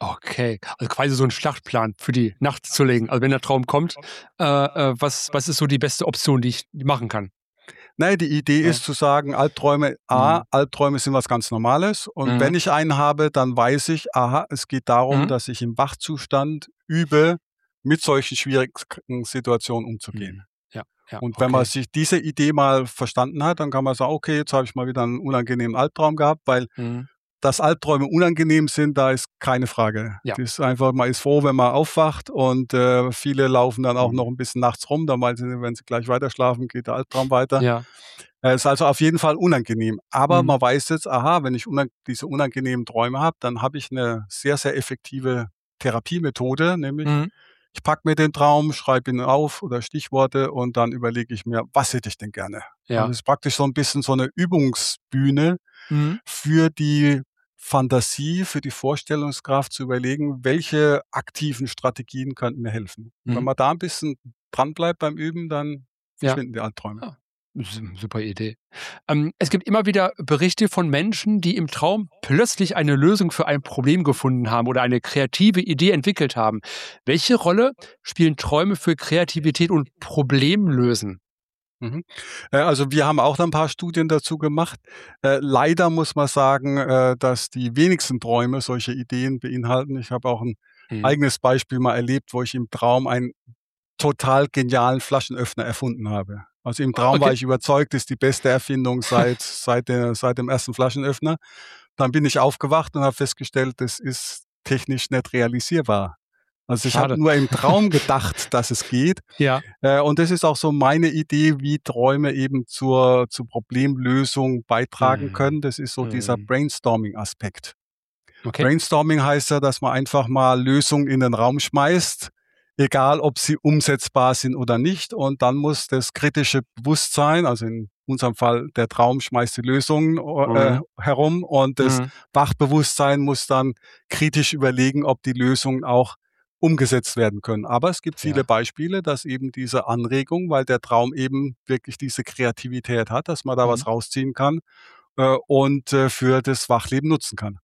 Okay, also quasi so einen Schlachtplan für die Nacht zu legen. Also wenn der Traum kommt, äh, äh, was, was ist so die beste Option, die ich machen kann? Nein, die Idee Ja. ist zu sagen, Albträume, A, Mhm. Albträume sind was ganz Normales. Und Mhm. wenn ich einen habe, dann weiß ich, aha, es geht darum, Mhm. dass ich im Wachzustand übe, mit solchen schwierigen Situationen umzugehen. Mhm. Ja, ja, Und wenn man okay. sich diese Idee mal verstanden hat, dann kann man sagen, okay, jetzt habe ich mal wieder einen unangenehmen Albtraum gehabt, weil Mhm. dass Albträume unangenehm sind, da ist keine Frage. Ja. Das ist einfach, man ist froh, wenn man aufwacht und äh, viele laufen dann auch Mhm. noch ein bisschen nachts rum, dann meinen sie, wenn sie gleich weiter schlafen, geht der Albtraum weiter. Ja. Es ist also auf jeden Fall unangenehm. Aber Mhm. man weiß jetzt, aha, wenn ich unan diese unangenehmen Träume habe, dann habe ich eine sehr, sehr effektive Therapiemethode, nämlich Mhm. ich packe mir den Traum, schreibe ihn auf oder Stichworte und dann überlege ich mir, was hätte ich denn gerne? Ja. Also es ist praktisch so ein bisschen so eine Übungsbühne Mhm. für die Fantasie, für die Vorstellungskraft zu überlegen, welche aktiven Strategien könnten mir helfen. Und wenn Mhm. man da ein bisschen dranbleibt beim Üben, dann Ja. verschwinden die Albträume. Ah, s- super Idee. Ähm, es gibt immer wieder Berichte von Menschen, die im Traum plötzlich eine Lösung für ein Problem gefunden haben oder eine kreative Idee entwickelt haben. Welche Rolle spielen Träume für Kreativität und Problemlösen? Mhm. Äh, also wir haben auch ein paar Studien dazu gemacht. Äh, leider muss man sagen, äh, dass die wenigsten Träume solche Ideen beinhalten. Ich habe auch ein Mhm. eigenes Beispiel mal erlebt, wo ich im Traum einen total genialen Flaschenöffner erfunden habe. Also im Traum war Okay. ich überzeugt, das ist die beste Erfindung seit seit der seit dem ersten Flaschenöffner. Dann bin ich aufgewacht und habe festgestellt, das ist technisch nicht realisierbar. Also ich habe Schade. nur im Traum gedacht, dass es geht. Ja. Äh, und das ist auch so meine Idee, wie Träume eben zur zur Problemlösung beitragen Mhm. können. Das ist so dieser Mhm. Brainstorming-Aspekt. Okay. Brainstorming heißt ja, dass man einfach mal Lösungen in den Raum schmeißt, egal ob sie umsetzbar sind oder nicht. Und dann muss das kritische Bewusstsein, also in unserem Fall der Traum schmeißt die Lösungen äh, Mhm. herum und das Mhm. Wachbewusstsein muss dann kritisch überlegen, ob die Lösungen auch umgesetzt werden können. Aber es gibt viele Ja. Beispiele, dass eben diese Anregung, weil der Traum eben wirklich diese Kreativität hat, dass man da Mhm. was rausziehen kann äh, und äh, für das Wachleben nutzen kann.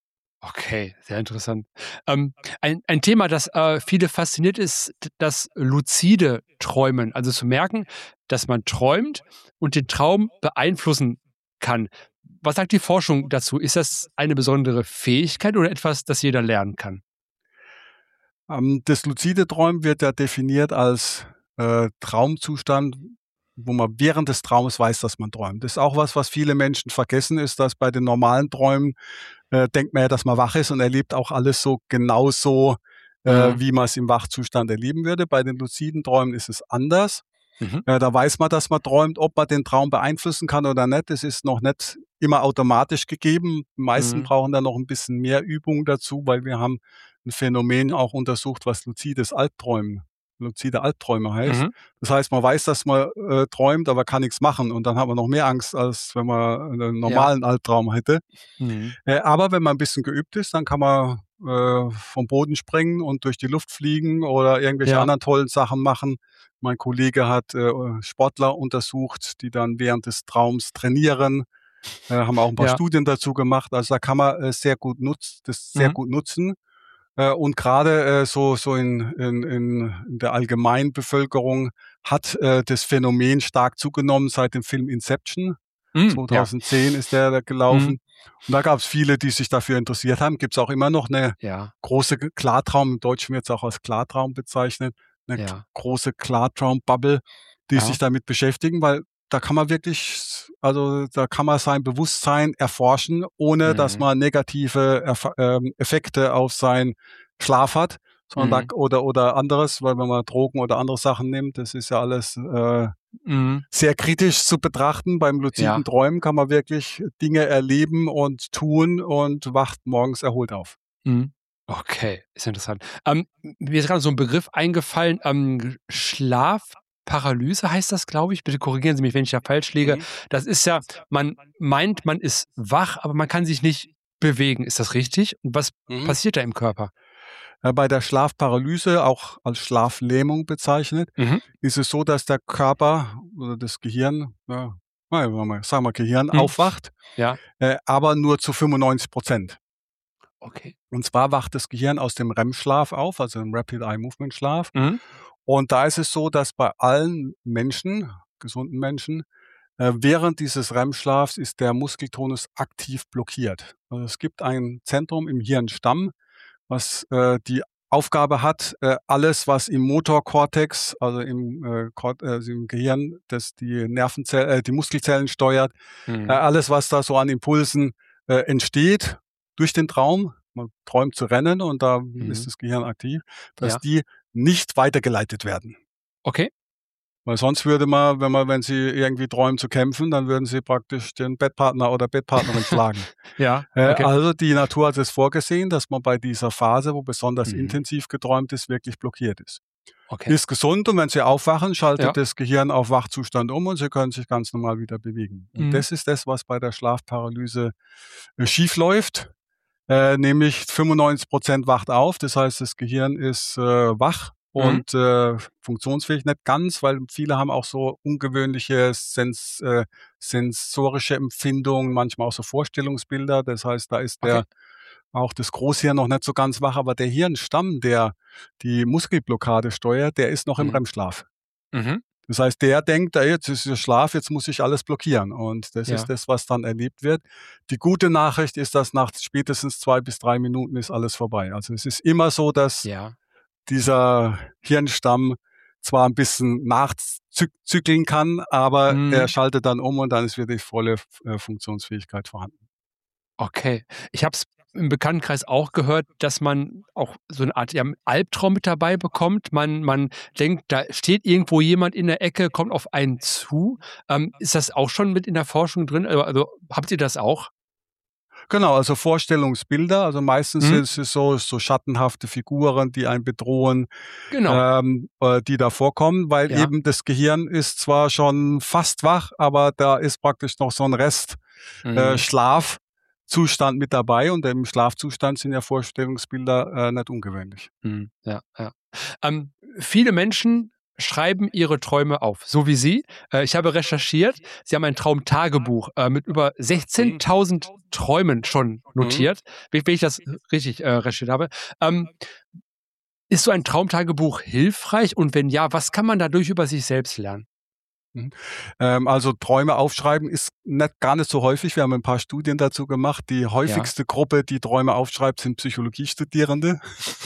Okay, sehr interessant. Ähm, ein, ein Thema, das äh, viele fasziniert, ist d- das luzide Träumen. Also zu merken, dass man träumt und den Traum beeinflussen kann. Was sagt die Forschung dazu? Ist das eine besondere Fähigkeit oder etwas, das jeder lernen kann? Ähm, das luzide Träumen wird ja definiert als äh, Traumzustand, wo man während des Traumes weiß, dass man träumt. Das ist auch was, was viele Menschen vergessen, ist, dass bei den normalen Träumen äh, denkt man ja, dass man wach ist und erlebt auch alles so genauso, äh, Mhm. wie man es im Wachzustand erleben würde. Bei den luziden Träumen ist es anders. Mhm. Äh, da weiß man, dass man träumt, ob man den Traum beeinflussen kann oder nicht. Das ist noch nicht immer automatisch gegeben. Die meisten Mhm. brauchen da noch ein bisschen mehr Übung dazu, weil wir haben ein Phänomen auch untersucht, was luzides Albträumen, luzide Albträume heißt. Mhm. Das heißt, man weiß, dass man äh, träumt, aber kann nichts machen. Und dann hat man noch mehr Angst, als wenn man einen Ja. normalen Albtraum hätte. Mhm. Äh, aber wenn man ein bisschen geübt ist, dann kann man äh, vom Boden springen und durch die Luft fliegen oder irgendwelche Ja. anderen tollen Sachen machen. Mein Kollege hat äh, Sportler untersucht, die dann während des Traums trainieren. Äh, haben auch ein paar Ja. Studien dazu gemacht. Also da kann man äh, sehr gut nutz, das sehr Mhm. gut nutzen. Äh, und gerade äh, so, so in, in, in der allgemeinen Bevölkerung hat äh, das Phänomen stark zugenommen seit dem Film Inception. Mhm. Ja. zweitausendzehn ist der da Mhm. gelaufen. Und da gab es viele, die sich dafür interessiert haben. Gibt es auch immer noch eine Ja. große Ge- Klartraum, im Deutschen wird es auch als Klartraum bezeichnet, eine Ja. große Klartraum-Bubble, die Ja. sich damit beschäftigen, weil da kann man wirklich, also da kann man sein Bewusstsein erforschen, ohne dass Mhm. man negative Erfa ähm, Effekte auf seinen Schlaf hat, sondern Mhm. da, oder, oder anderes, weil wenn man Drogen oder andere Sachen nimmt, das ist ja alles äh, Mhm. sehr kritisch zu betrachten. Beim luziden Ja. Träumen kann man wirklich Dinge erleben und tun und wacht morgens erholt auf. Mhm. Okay, ist interessant. Ähm, mir ist gerade so ein Begriff eingefallen, ähm, Schlafparalyse heißt das, glaube ich. Bitte korrigieren Sie mich, wenn ich da falsch liege. Mhm. Das ist ja, man meint, man ist wach, aber man kann sich nicht bewegen. Ist das richtig? Und was Mhm. passiert da im Körper? Äh, Bei der Schlafparalyse, auch als Schlaflähmung bezeichnet, Mhm. ist es so, dass der Körper oder das Gehirn, ja, na, sagen wir Gehirn, Mhm. aufwacht, Ja. äh, aber nur zu fünfundneunzig Prozent. Okay. Und zwar wacht das Gehirn aus dem R E M-Schlaf auf, also im Rapid Eye Movement Schlaf. Mhm. Und da ist es so, dass bei allen Menschen, gesunden Menschen, äh, während dieses R E M-Schlafs ist der Muskeltonus aktiv blockiert. Also es gibt ein Zentrum im Hirnstamm, was äh, die Aufgabe hat, äh, alles, was im Motorkortex, also im, äh, Kort, äh, im Gehirn, das die Nervenzellen, äh, die Muskelzellen steuert, Mhm. äh, alles, was da so an Impulsen äh, entsteht durch den Traum, man träumt zu rennen und da Mhm. ist das Gehirn aktiv, dass Ja. die nicht weitergeleitet werden. Okay. Weil sonst würde man, wenn man, wenn Sie irgendwie träumen zu kämpfen, dann würden Sie praktisch den Bettpartner oder Bettpartnerin schlagen. Ja, Äh, okay. Also die Natur hat es vorgesehen, dass man bei dieser Phase, wo besonders Mhm. intensiv geträumt ist, wirklich blockiert ist. Okay. Ist gesund und wenn Sie aufwachen, schaltet Ja. das Gehirn auf Wachzustand um und Sie können sich ganz normal wieder bewegen. Und Mhm. das ist das, was bei der Schlafparalyse äh, schief läuft. Äh, nämlich fünfundneunzig Prozent wacht auf, das heißt, das Gehirn ist äh, wach Mhm. und äh, funktionsfähig, nicht ganz, weil viele haben auch so ungewöhnliche Sens, äh, sensorische Empfindungen, manchmal auch so Vorstellungsbilder. Das heißt, da ist der Okay. auch das Großhirn noch nicht so ganz wach, aber der Hirnstamm, der die Muskelblockade steuert, der ist noch im Mhm. R E M-Schlaf. Mhm. Das heißt, der denkt, ah, jetzt ist der Schlaf, jetzt muss ich alles blockieren. Und das Ja. ist das, was dann erlebt wird. Die gute Nachricht ist, dass nach spätestens zwei bis drei Minuten ist alles vorbei. Also es ist immer so, dass Ja. dieser Hirnstamm zwar ein bisschen nachzügeln kann, aber Mhm. er schaltet dann um und dann ist wieder die volle äh, Funktionsfähigkeit vorhanden. Okay. Ich habe es im Bekanntenkreis auch gehört, dass man auch so eine Art ja, Albtraum mit dabei bekommt. Man, man denkt, da steht irgendwo jemand in der Ecke, kommt auf einen zu. Ähm, ist das auch schon mit in der Forschung drin? Also, also habt ihr das auch? Genau, also Vorstellungsbilder, also meistens Mhm. ist es so, so schattenhafte Figuren, die einen bedrohen, Genau. ähm, äh, die da vorkommen, weil Ja. eben das Gehirn ist zwar schon fast wach, aber da ist praktisch noch so ein Rest äh, Mhm. Schlafzustand mit dabei und im Schlafzustand sind ja Vorstellungsbilder äh, nicht ungewöhnlich. Mhm. Ja, ja. Ähm, viele Menschen schreiben ihre Träume auf, so wie Sie. Äh, ich habe recherchiert, Sie haben ein Traumtagebuch äh, mit über sechzehntausend Träumen schon notiert, wenn wenn ich das richtig äh, recherchiert habe. Ähm, ist so ein Traumtagebuch hilfreich und wenn ja, was kann man dadurch über sich selbst lernen? Mhm. Ähm, also Träume aufschreiben ist nicht, gar nicht so häufig. Wir haben ein paar Studien dazu gemacht. Die häufigste Gruppe, die Träume aufschreibt, sind Psychologiestudierende.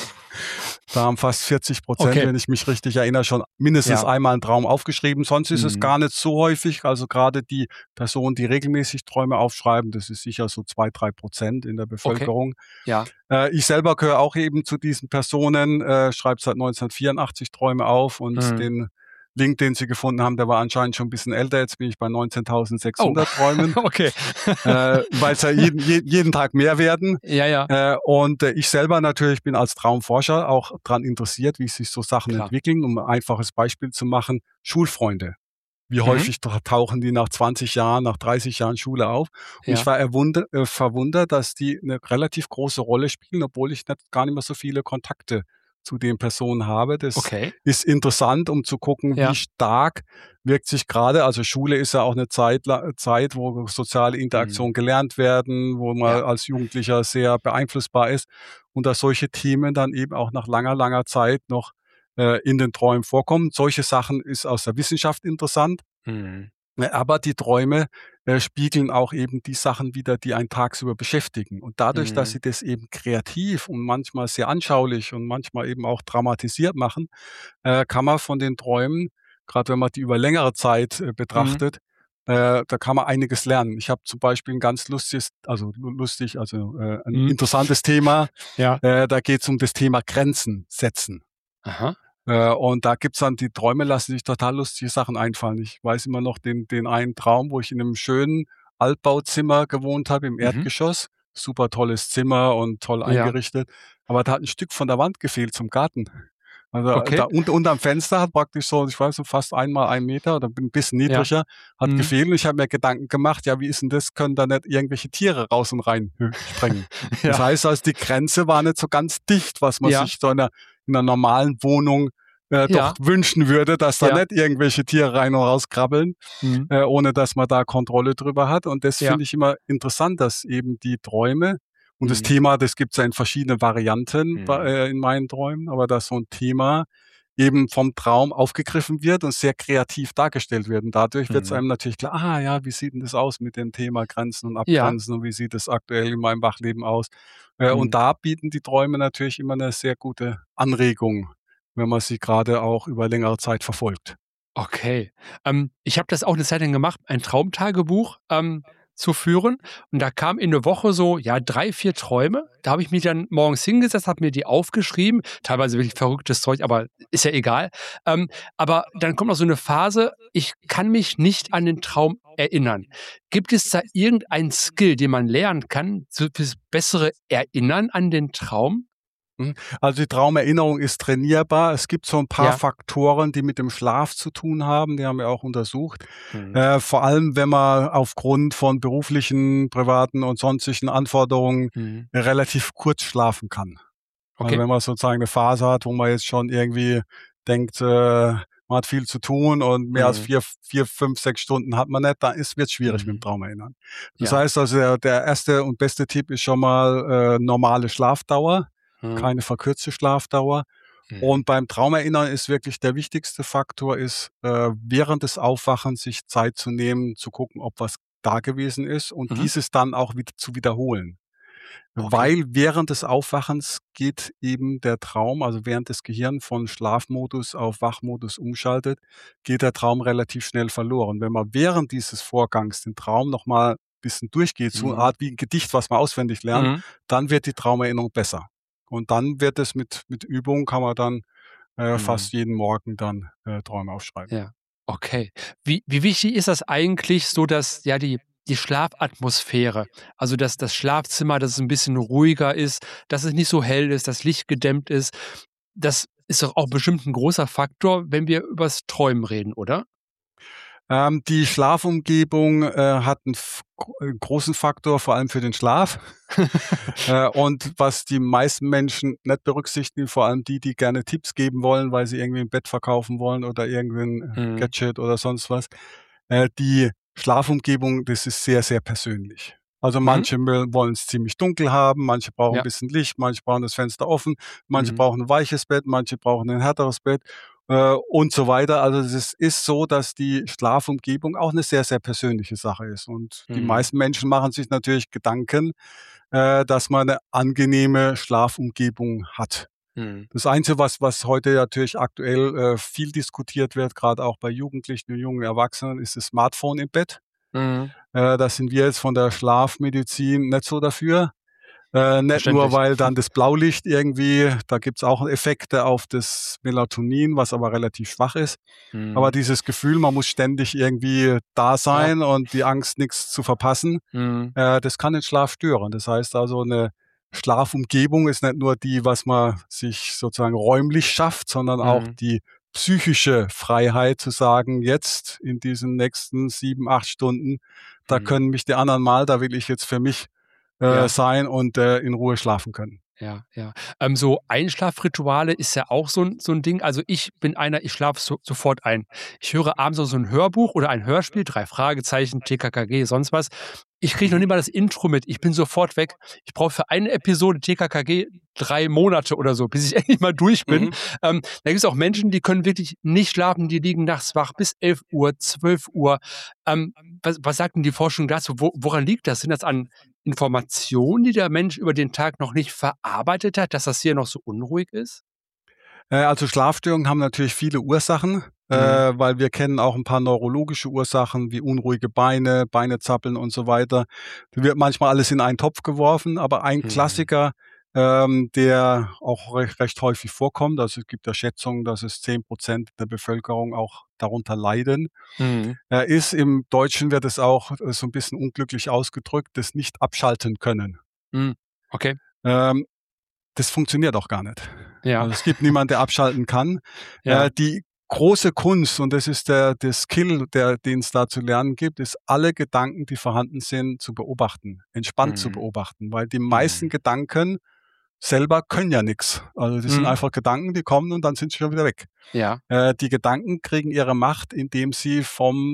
Da haben fast vierzig Prozent, Okay. wenn ich mich richtig erinnere, schon mindestens Ja. einmal einen Traum aufgeschrieben. Sonst ist es Mhm. gar nicht so häufig. Also gerade die Personen, die regelmäßig Träume aufschreiben, das ist sicher so zwei, drei Prozent in der Bevölkerung. Ja. Äh, ich selber gehöre auch eben zu diesen Personen, äh, schreibe seit neunzehnhundertvierundachtzig Träume auf und Mhm. den Link, den Sie gefunden haben, der war anscheinend schon ein bisschen älter. Jetzt bin ich bei Oh. neunzehntausendsechshundert Träumen, Okay. äh, weil es ja jeden, je- jeden Tag mehr werden. Ja, ja. Äh, und äh, ich selber natürlich bin als Traumforscher auch daran interessiert, wie sich so Sachen Klar. entwickeln. Um ein einfaches Beispiel zu machen, Schulfreunde. Wie Mhm. häufig tra- tauchen die nach zwanzig Jahren, nach dreißig Jahren Schule auf? Und ich Ja. war erwunder, äh, verwundert, dass die eine relativ große Rolle spielen, obwohl ich nicht, gar nicht mehr so viele Kontakte zu den Personen habe. Das Okay. ist interessant, um zu gucken, Ja. wie stark wirkt sich gerade, also Schule ist ja auch eine Zeit, la- Zeit, wo soziale Interaktion Mhm. gelernt werden, wo man Ja. als Jugendlicher sehr beeinflussbar ist und dass solche Themen dann eben auch nach langer, langer Zeit noch äh, in den Träumen vorkommen. Solche Sachen ist aus der Wissenschaft interessant. Mhm. Ne, aber die Träume äh, spiegeln auch eben die Sachen wider, die einen tagsüber beschäftigen. Und dadurch, dass Mhm. sie das eben kreativ und manchmal sehr anschaulich und manchmal eben auch dramatisiert machen, äh, kann man von den Träumen, gerade wenn man die über längere Zeit äh, Mhm. betrachtet, äh, da kann man einiges lernen. Ich habe zum Beispiel ein ganz lustiges, also lu- lustig, also äh, ein Mhm. interessantes Thema. Ja. Äh, da geht es um das Thema Grenzen setzen. Aha. Äh, und da gibt's dann die Träume, lassen sich total lustige Sachen einfallen. Ich weiß immer noch den, den einen Traum, wo ich in einem schönen Altbauzimmer gewohnt habe im Mhm. Erdgeschoss. Super tolles Zimmer und toll Ja. eingerichtet. Aber da hat ein Stück von der Wand gefehlt zum Garten. Also Okay. da unter, unterm Fenster hat praktisch so, ich weiß nicht, fast einmal ein Meter oder ein bisschen Ja. niedriger, hat Mhm. gefehlt. Und ich habe mir Gedanken gemacht, ja, wie ist denn das? Können da nicht irgendwelche Tiere raus und rein äh, sprengen? Das Ja. heißt, also die Grenze war nicht so ganz dicht, was man Ja. sich so in einer, in einer normalen Wohnung äh, Ja. doch wünschen würde, dass da Ja. nicht irgendwelche Tiere rein und raus krabbeln, Mhm. äh, ohne dass man da Kontrolle drüber hat. Und das Ja. finde ich immer interessant, dass eben die Träume Und das Mhm. Thema, das gibt es ja in verschiedenen Varianten Mhm. bei, äh, in meinen Träumen, aber dass so ein Thema eben vom Traum aufgegriffen wird und sehr kreativ dargestellt wird. Und dadurch wird es Mhm. einem natürlich klar, ah ja, wie sieht denn das aus mit dem Thema Grenzen und Ja. Abgrenzen und wie sieht es aktuell in meinem Wachleben aus? Äh, Mhm. Und da bieten die Träume natürlich immer eine sehr gute Anregung, wenn man sie gerade auch über längere Zeit verfolgt. Okay. Ähm, ich habe das auch eine Zeit lang gemacht, ein Traumtagebuch, ähm, zu führen. Und da kam in der Woche so, ja, drei, vier Träume. Da habe ich mich dann morgens hingesetzt, habe mir die aufgeschrieben. Teilweise wirklich verrücktes Zeug, aber ist ja egal. Ähm, aber dann kommt noch so eine Phase, ich kann mich nicht an den Traum erinnern. Gibt es da irgendeinen Skill, den man lernen kann, so fürs bessere Erinnern an den Traum? Mhm. Also die Traumerinnerung ist trainierbar. Es gibt so ein paar Ja. Faktoren, die mit dem Schlaf zu tun haben. Die haben wir auch untersucht. Mhm. Äh, vor allem, wenn man aufgrund von beruflichen, privaten und sonstigen Anforderungen Mhm. relativ kurz schlafen kann. Also Okay. wenn man sozusagen eine Phase hat, wo man jetzt schon irgendwie denkt, äh, man hat viel zu tun und mehr als Mhm. vier, vier, fünf, sechs Stunden hat man nicht, dann ist wird schwierig mit dem Mhm. Traumerinnern. Das Ja. heißt also, der, der erste und beste Tipp ist schon mal äh, normale Schlafdauer, Mhm. keine verkürzte Schlafdauer. Mhm. Und beim Traumerinnern ist wirklich der wichtigste Faktor, ist äh, während des Aufwachens sich Zeit zu nehmen, zu gucken, ob was da gewesen ist und Mhm. dieses dann auch wieder zu wiederholen. Okay. Weil während des Aufwachens geht eben der Traum, also während das Gehirn von Schlafmodus auf Wachmodus umschaltet, geht der Traum relativ schnell verloren. Wenn man während dieses Vorgangs den Traum noch mal 'n bisschen durchgeht, so eine Mhm. Art wie ein Gedicht, was man auswendig lernt, Mhm. dann wird die Traumerinnerung besser. Und dann wird es mit mit Übung kann man dann, äh, Mhm. fast jeden Morgen dann, äh, Träume aufschreiben. Ja, okay. Wie wie wichtig ist das eigentlich so, dass ja die die Schlafatmosphäre, also dass das Schlafzimmer, dass es ein bisschen ruhiger ist, dass es nicht so hell ist, das Licht gedämmt ist. Das ist doch auch bestimmt ein großer Faktor, wenn wir übers Träumen reden, oder? Ähm, die Schlafumgebung, äh, hat einen f gro äh, großen Faktor, vor allem für den Schlaf. Äh, und was die meisten Menschen nicht berücksichtigen, vor allem die, die gerne Tipps geben wollen, weil sie irgendwie 'n Bett verkaufen wollen oder irgendein äh, Mhm. Gadget oder sonst was. Äh, die Schlafumgebung, das ist sehr, sehr persönlich. Also, Mhm. manche wollen es ziemlich dunkel haben, manche brauchen 'n Ja. bisschen Licht, manche brauchen das Fenster offen, manche Mhm. brauchen 'n weiches Bett, manche brauchen 'nen härteres Bett, äh, und so weiter. Also, es ist so, dass die Schlafumgebung auch 'ne sehr, sehr persönliche Sache ist. Und die Mhm. meisten Menschen machen sich natürlich Gedanken, äh, dass man 'ne angenehme Schlafumgebung hat. Mhm. Das Einzige, was was heute natürlich aktuell, äh, viel diskutiert wird, grad auch bei Jugendlichen und jungen Erwachsenen, ist das Smartphone im Bett. Mhm. Äh, da sind wir jetzt von der Schlafmedizin nicht so dafür. Äh, nicht nur, Verständlich. weil dann das Blaulicht irgendwie da gibt's auch Effekte auf das Melatonin, was aber relativ schwach ist. Aber Mhm. dieses Gefühl, man muss ständig irgendwie da Ja. sein und die Angst, nix zu verpassen, Mhm. äh, das kann den Schlaf stören. Das heißt also, 'ne Schlafumgebung ist nicht nur die, was man sich sozusagen räumlich schafft, sondern auch Mhm. die psychische Freiheit zu sagen: „Jetzt in diesen nächsten sieben, acht Stunden, da Mhm. können mich die anderen mal, da will ich jetzt für mich, äh, Ja. sein und, äh, in Ruhe schlafen können.“ Ja, ja. Ähm, so Einschlafrituale ist ja auch so 'n so 'n Ding. Also, ich bin einer, ich schlafe so sofort ein. Ich höre abends auch so 'n Hörbuch oder ein Hörspiel, drei Fragezeichen, T K K G, sonst was. Ich kriege noch Mhm. nicht mal das Intro mit. Ich bin sofort weg. Ich brauche für eine Episode T K K G drei Monate oder so, bis ich endlich mal durch bin. Mhm. Ähm, da gibt's auch Menschen, die können wirklich nicht schlafen, die liegen nachts wach bis elf Uhr, zwölf Uhr. Ähm, was was sagt denn die Forschung dazu? Wo woran liegt das? Sind das an Informationen, die der Mensch über den Tag noch nicht verarbeitet hat, dass das hier noch so unruhig ist? Äh, also Schlafstörungen haben natürlich viele Ursachen, äh, Mhm. weil wir kennen auch ein paar neurologische Ursachen wie unruhige Beine, Beine zappeln und so weiter. Da wird manchmal alles in einen Topf geworfen, aber ein Mhm. Klassiker, ähm, der auch recht recht häufig vorkommt, also es gibt ja Schätzungen, dass es zehn Prozent der Bevölkerung auch darunter leiden, Mhm. äh, ist im Deutschen wird es auch, äh, so ein bisschen unglücklich ausgedrückt, das nicht abschalten können. Mhm. Okay. Ähm, Das funktioniert auch gar nicht. Ja. Also, es gibt niemanden, der abschalten kann. Ja. Äh, die große Kunst, und das ist der der Skill, der den's da zu lernen gibt, ist, alle Gedanken, die vorhanden sind, zu beobachten, entspannt zu Mhm. beobachten, weil die meisten Mhm. Gedanken selber können ja nix. Also, das sind Mhm. einfach Gedanken, die kommen und dann sind sie schon wieder weg. Ja. Äh, die Gedanken kriegen ihre Macht, indem sie vom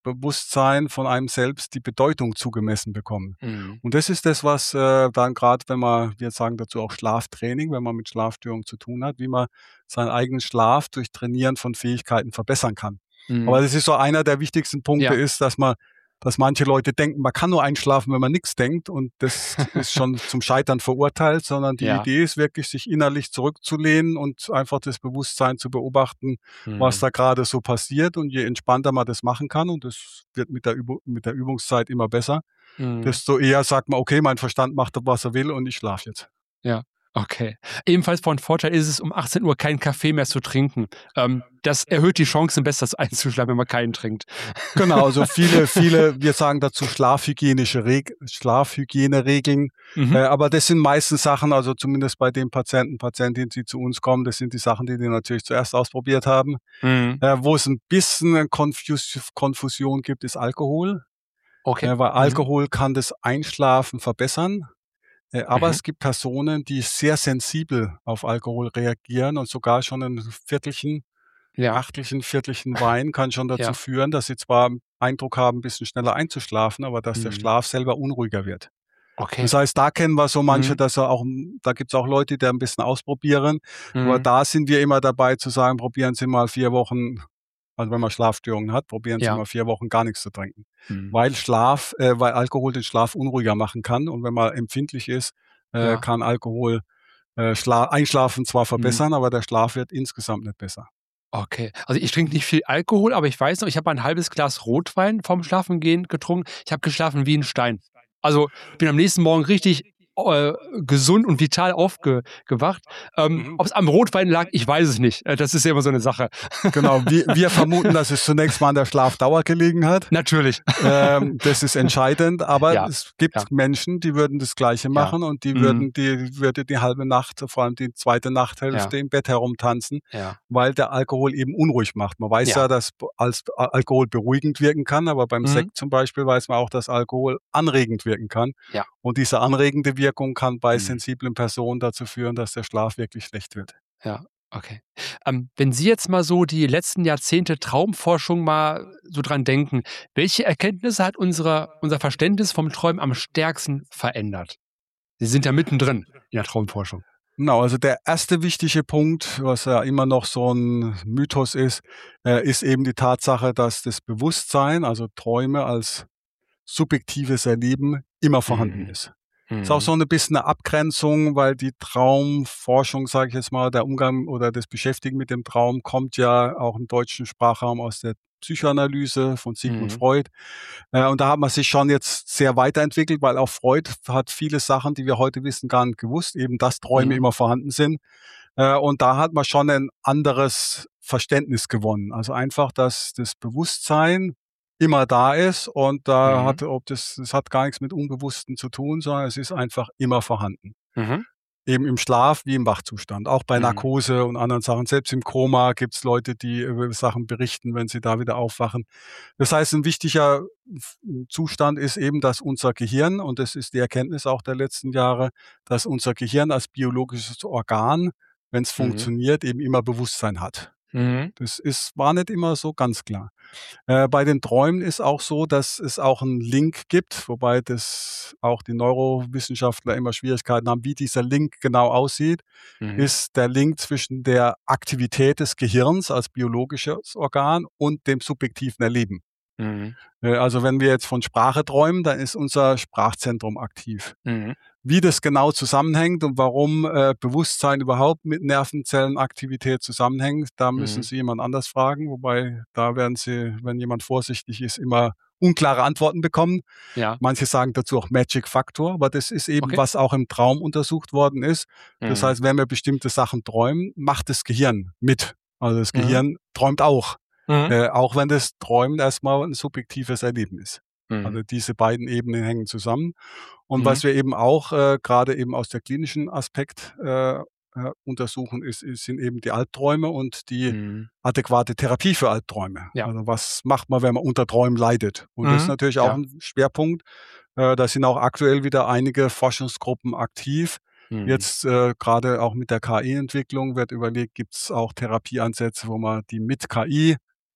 Bewusstsein von einem selbst die Bedeutung zugemessen bekommen. Mhm. Und das ist das, was äh, dann gerade, wenn man, wir sagen dazu auch Schlaftraining, wenn man mit Schlafstörungen zu tun hat, wie man seinen eigenen Schlaf durch Trainieren von Fähigkeiten verbessern kann. Mhm. Aber das ist so einer der wichtigsten Punkte, Ja. ist, dass man, dass manche Leute denken, man kann nur einschlafen, wenn man nichts denkt, und das ist schon zum Scheitern verurteilt, sondern die Ja. Idee ist wirklich, sich innerlich zurückzulehnen und einfach das Bewusstsein zu beobachten, Mhm. was da gerade so passiert. Und je entspannter man das machen kann, und das wird mit der, Übung, mit der Übungszeit immer besser, Mhm. desto eher sagt man, okay, mein Verstand macht, was er will, und ich schlafe jetzt. Ja, okay. Ebenfalls von Vorteil ist es, um achtzehn Uhr keinen Kaffee mehr zu trinken. Ähm, das erhöht die Chancen, besser einzuschlafen, wenn man keinen trinkt. Genau, also viele, viele, wir sagen dazu schlafhygienische Reg Schlafhygieneregeln. Mhm. Äh, aber das sind meistens Sachen, also zumindest bei den Patienten, Patientinnen, die zu uns kommen, das sind die Sachen, die die natürlich zuerst ausprobiert haben. Mhm. Äh, wo es ein bisschen Konfus Konfusion gibt, ist Alkohol. Okay. Äh, weil Mhm. Alkohol kann das Einschlafen verbessern. Äh, aber Mhm. es gibt Personen, die sehr sensibel auf Alkohol reagieren, und sogar schon ein Viertelchen, Ja. Achtelchen, Viertelchen Wein kann schon dazu Ja. führen, dass sie zwar Eindruck haben, ein bisschen schneller einzuschlafen, aber dass der Mhm. Schlaf selber unruhiger wird. Okay. Das heißt, da kennen wir so manche, Mhm. dass er auch, da gibt es auch Leute, die ein bisschen ausprobieren. Aber Mhm. da sind wir immer dabei zu sagen, probieren Sie mal vier Wochen, also wenn man Schlafstörungen hat, probieren Sie Ja. mal vier Wochen gar nichts zu trinken. Mhm. Weil Schlaf, äh, weil Alkohol den Schlaf unruhiger machen kann. Und wenn man empfindlich ist, äh, Ja. kann Alkohol äh, Schla Einschlafen zwar Mhm. verbessern, aber der Schlaf wird insgesamt nicht besser. Okay. Also ich trinke nicht viel Alkohol, aber ich weiß noch, ich habe ein halbes Glas Rotwein vorm Schlafengehen getrunken. Ich habe geschlafen wie ein Stein. Also bin am nächsten Morgen richtig äh, gesund und vital aufgewacht. Ähm, Mhm. Ob es am Rotwein lag, ich weiß es nicht. Äh, Das ist ja immer so eine Sache. Genau, wir, wir vermuten, dass es zunächst mal an der Schlafdauer gelegen hat. Natürlich. Ähm, das ist entscheidend, aber Ja, es gibt ja. Menschen, die würden das Gleiche machen, und die Mhm. würden die, würde die halbe Nacht, vor allem die zweite Nachthälfte Ja. im Bett herumtanzen, Ja. weil der Alkohol eben unruhig macht. Man weiß Ja. ja, dass als Al- Alkohol beruhigend wirken kann, aber beim Mhm. Sekt zum Beispiel weiß man auch, dass Alkohol anregend wirken kann. Ja. Und diese anregende Wirkung kann bei Mhm. sensiblen Personen dazu führen, dass der Schlaf wirklich schlecht wird. Ja, okay. Ähm, wenn Sie jetzt mal so die letzten Jahrzehnte Traumforschung mal so dran denken, welche Erkenntnisse hat unsere, unser Verständnis vom Träumen am stärksten verändert? Sie sind ja mittendrin in der Traumforschung. Genau, also der erste wichtige Punkt, was ja immer noch so ein Mythos ist, äh, ist eben die Tatsache, dass das Bewusstsein, also Träume als subjektives Erleben, immer vorhanden Mhm. ist. Mhm. Ist auch so ein bisschen eine Abgrenzung, weil die Traumforschung, sage ich jetzt mal, der Umgang oder das Beschäftigen mit dem Traum kommt ja auch im deutschen Sprachraum aus der Psychoanalyse von Sigmund Mhm. Freud. Äh, und da hat man sich schon jetzt sehr weiterentwickelt, weil auch Freud hat viele Sachen, die wir heute wissen, gar nicht gewusst, eben dass Träume Mhm. immer vorhanden sind. Äh, und da hat man schon ein anderes Verständnis gewonnen. Also einfach, dass das Bewusstsein immer da ist, und da Mhm. hat, ob das, das hat gar nichts mit Unbewussten zu tun, sondern es ist einfach immer vorhanden. Mhm. Eben im Schlaf wie im Wachzustand. Auch bei Mhm. Narkose und anderen Sachen. Selbst im Koma gibt es Leute, die über Sachen berichten, wenn sie da wieder aufwachen. Das heißt, ein wichtiger F- Zustand ist eben, dass unser Gehirn, und das ist die Erkenntnis auch der letzten Jahre, dass unser Gehirn als biologisches Organ, wenn es Mhm. funktioniert, eben immer Bewusstsein hat. Mhm. Das ist, war nicht immer so ganz klar. Äh, bei den Träumen ist auch so, dass es auch einen Link gibt, wobei das auch die Neurowissenschaftler immer Schwierigkeiten haben, wie dieser Link genau aussieht, Mhm. ist der Link zwischen der Aktivität des Gehirns als biologisches Organ und dem subjektiven Erleben. Mhm. Äh, Also wenn wir jetzt von Sprache träumen, dann ist unser Sprachzentrum aktiv. Mhm. Wie das genau zusammenhängt und warum äh, Bewusstsein überhaupt mit Nervenzellenaktivität zusammenhängt, da müssen Mhm. Sie jemand anders fragen. Wobei, da werden Sie, wenn jemand vorsichtig ist, immer unklare Antworten bekommen. Ja. Manche sagen dazu auch Magic Factor, aber das ist eben, Okay. was auch im Traum untersucht worden ist. Das Mhm. heißt, wenn wir bestimmte Sachen träumen, macht das Gehirn mit. Also das Mhm. Gehirn träumt auch. Mhm. Äh, auch wenn das Träumen erstmal ein subjektives Erleben ist. Mhm. Also diese beiden Ebenen hängen zusammen. Und Mhm. was wir eben auch äh, gerade eben aus der klinischen Aspekt äh, äh, untersuchen, ist, ist, sind eben die Albträume und die Mhm. adäquate Therapie für Albträume. Ja. Also was macht man, wenn man unter Träumen leidet? Und das ist Mhm. natürlich auch Ja. ein Schwerpunkt. Äh, da sind auch aktuell wieder einige Forschungsgruppen aktiv. Mhm. Jetzt äh, gerade auch mit der K I-Entwicklung wird überlegt, gibt es auch Therapieansätze, wo man die mit K I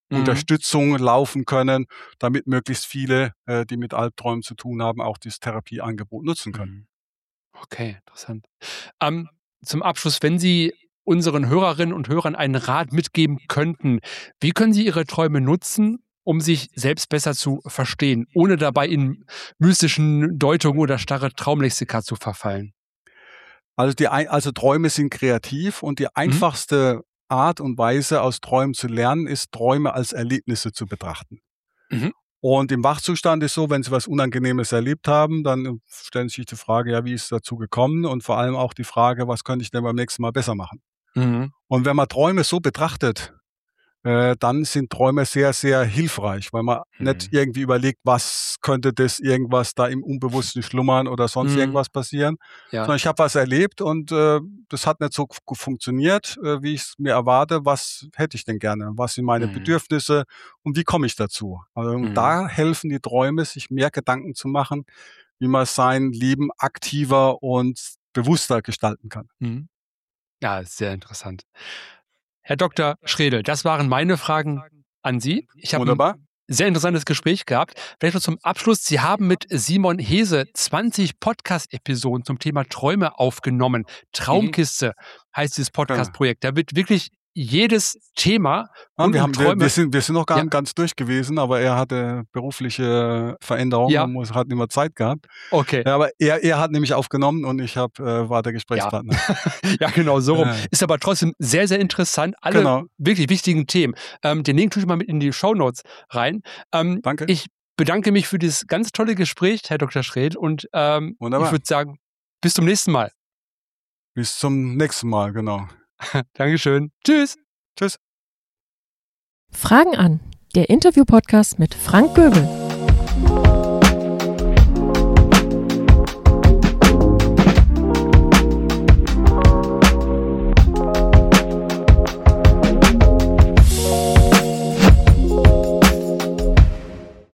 mhm. Unterstützung laufen können, damit möglichst viele, äh, die mit Albträumen zu tun haben, auch dieses Therapieangebot nutzen können. Okay, interessant. Ähm, zum Abschluss, wenn Sie unseren Hörerinnen und Hörern einen Rat mitgeben könnten, wie können sie ihre Träume nutzen, um sich selbst besser zu verstehen, ohne dabei in mystischen Deutungen oder starre Traumlexika zu verfallen? Also, die, also Träume sind kreativ und die einfachste mhm. Art und Weise, aus Träumen zu lernen, ist, Träume als Erlebnisse zu betrachten. Mhm. Und im Wachzustand ist so, wenn Sie was Unangenehmes erlebt haben, dann stellen Sie sich die Frage, ja, wie ist es dazu gekommen? Und vor allem auch die Frage, was könnte ich denn beim nächsten Mal besser machen? Mhm. Und wenn man Träume so betrachtet, äh, dann sind Träume sehr, sehr hilfreich, weil man mhm. nicht irgendwie überlegt, was könnte das irgendwas da im Unbewussten schlummern oder sonst mhm. irgendwas passieren, ja. sondern ich habe was erlebt und äh, das hat nicht so gut funktioniert, äh, wie ich es mir erwarte. Was hätte ich denn gerne? Was sind meine mhm. Bedürfnisse und wie komme ich dazu? Also mhm. da helfen die Träume, sich mehr Gedanken zu machen, wie man sein Leben aktiver und bewusster gestalten kann. Mhm. Ja, sehr interessant. Herr Doktor Schredel, das waren meine Fragen an Sie. Ich habe ein sehr interessantes Gespräch gehabt. Vielleicht noch zum Abschluss. Sie haben mit Simon Hese zwanzig Podcast-Episoden zum Thema Träume aufgenommen. Traumkiste mhm. heißt dieses Podcast-Projekt. Da wird wirklich jedes Thema und wir, haben, Träume, wir, wir, sind, wir sind noch gar ja. nicht ganz durch gewesen, aber er hatte berufliche Veränderungen ja. und hat nicht mehr Zeit gehabt. Okay. Ja, aber er, er hat nämlich aufgenommen und ich hab, äh, war der Gesprächspartner. Ja, ja genau, so rum. Ja. Ist aber trotzdem sehr, sehr interessant. Alle genau. wirklich wichtigen Themen. Ähm, den Link tue ich mal mit in die Shownotes rein. Ähm, Danke. Ich bedanke mich für dieses ganz tolle Gespräch, Herr Doktor Schred, und ähm, ich würde sagen, bis zum nächsten Mal. Bis zum nächsten Mal, genau. Dankeschön. Tschüss. Tschüss. Fragen an. Der Interview-Podcast mit Frank Göbel.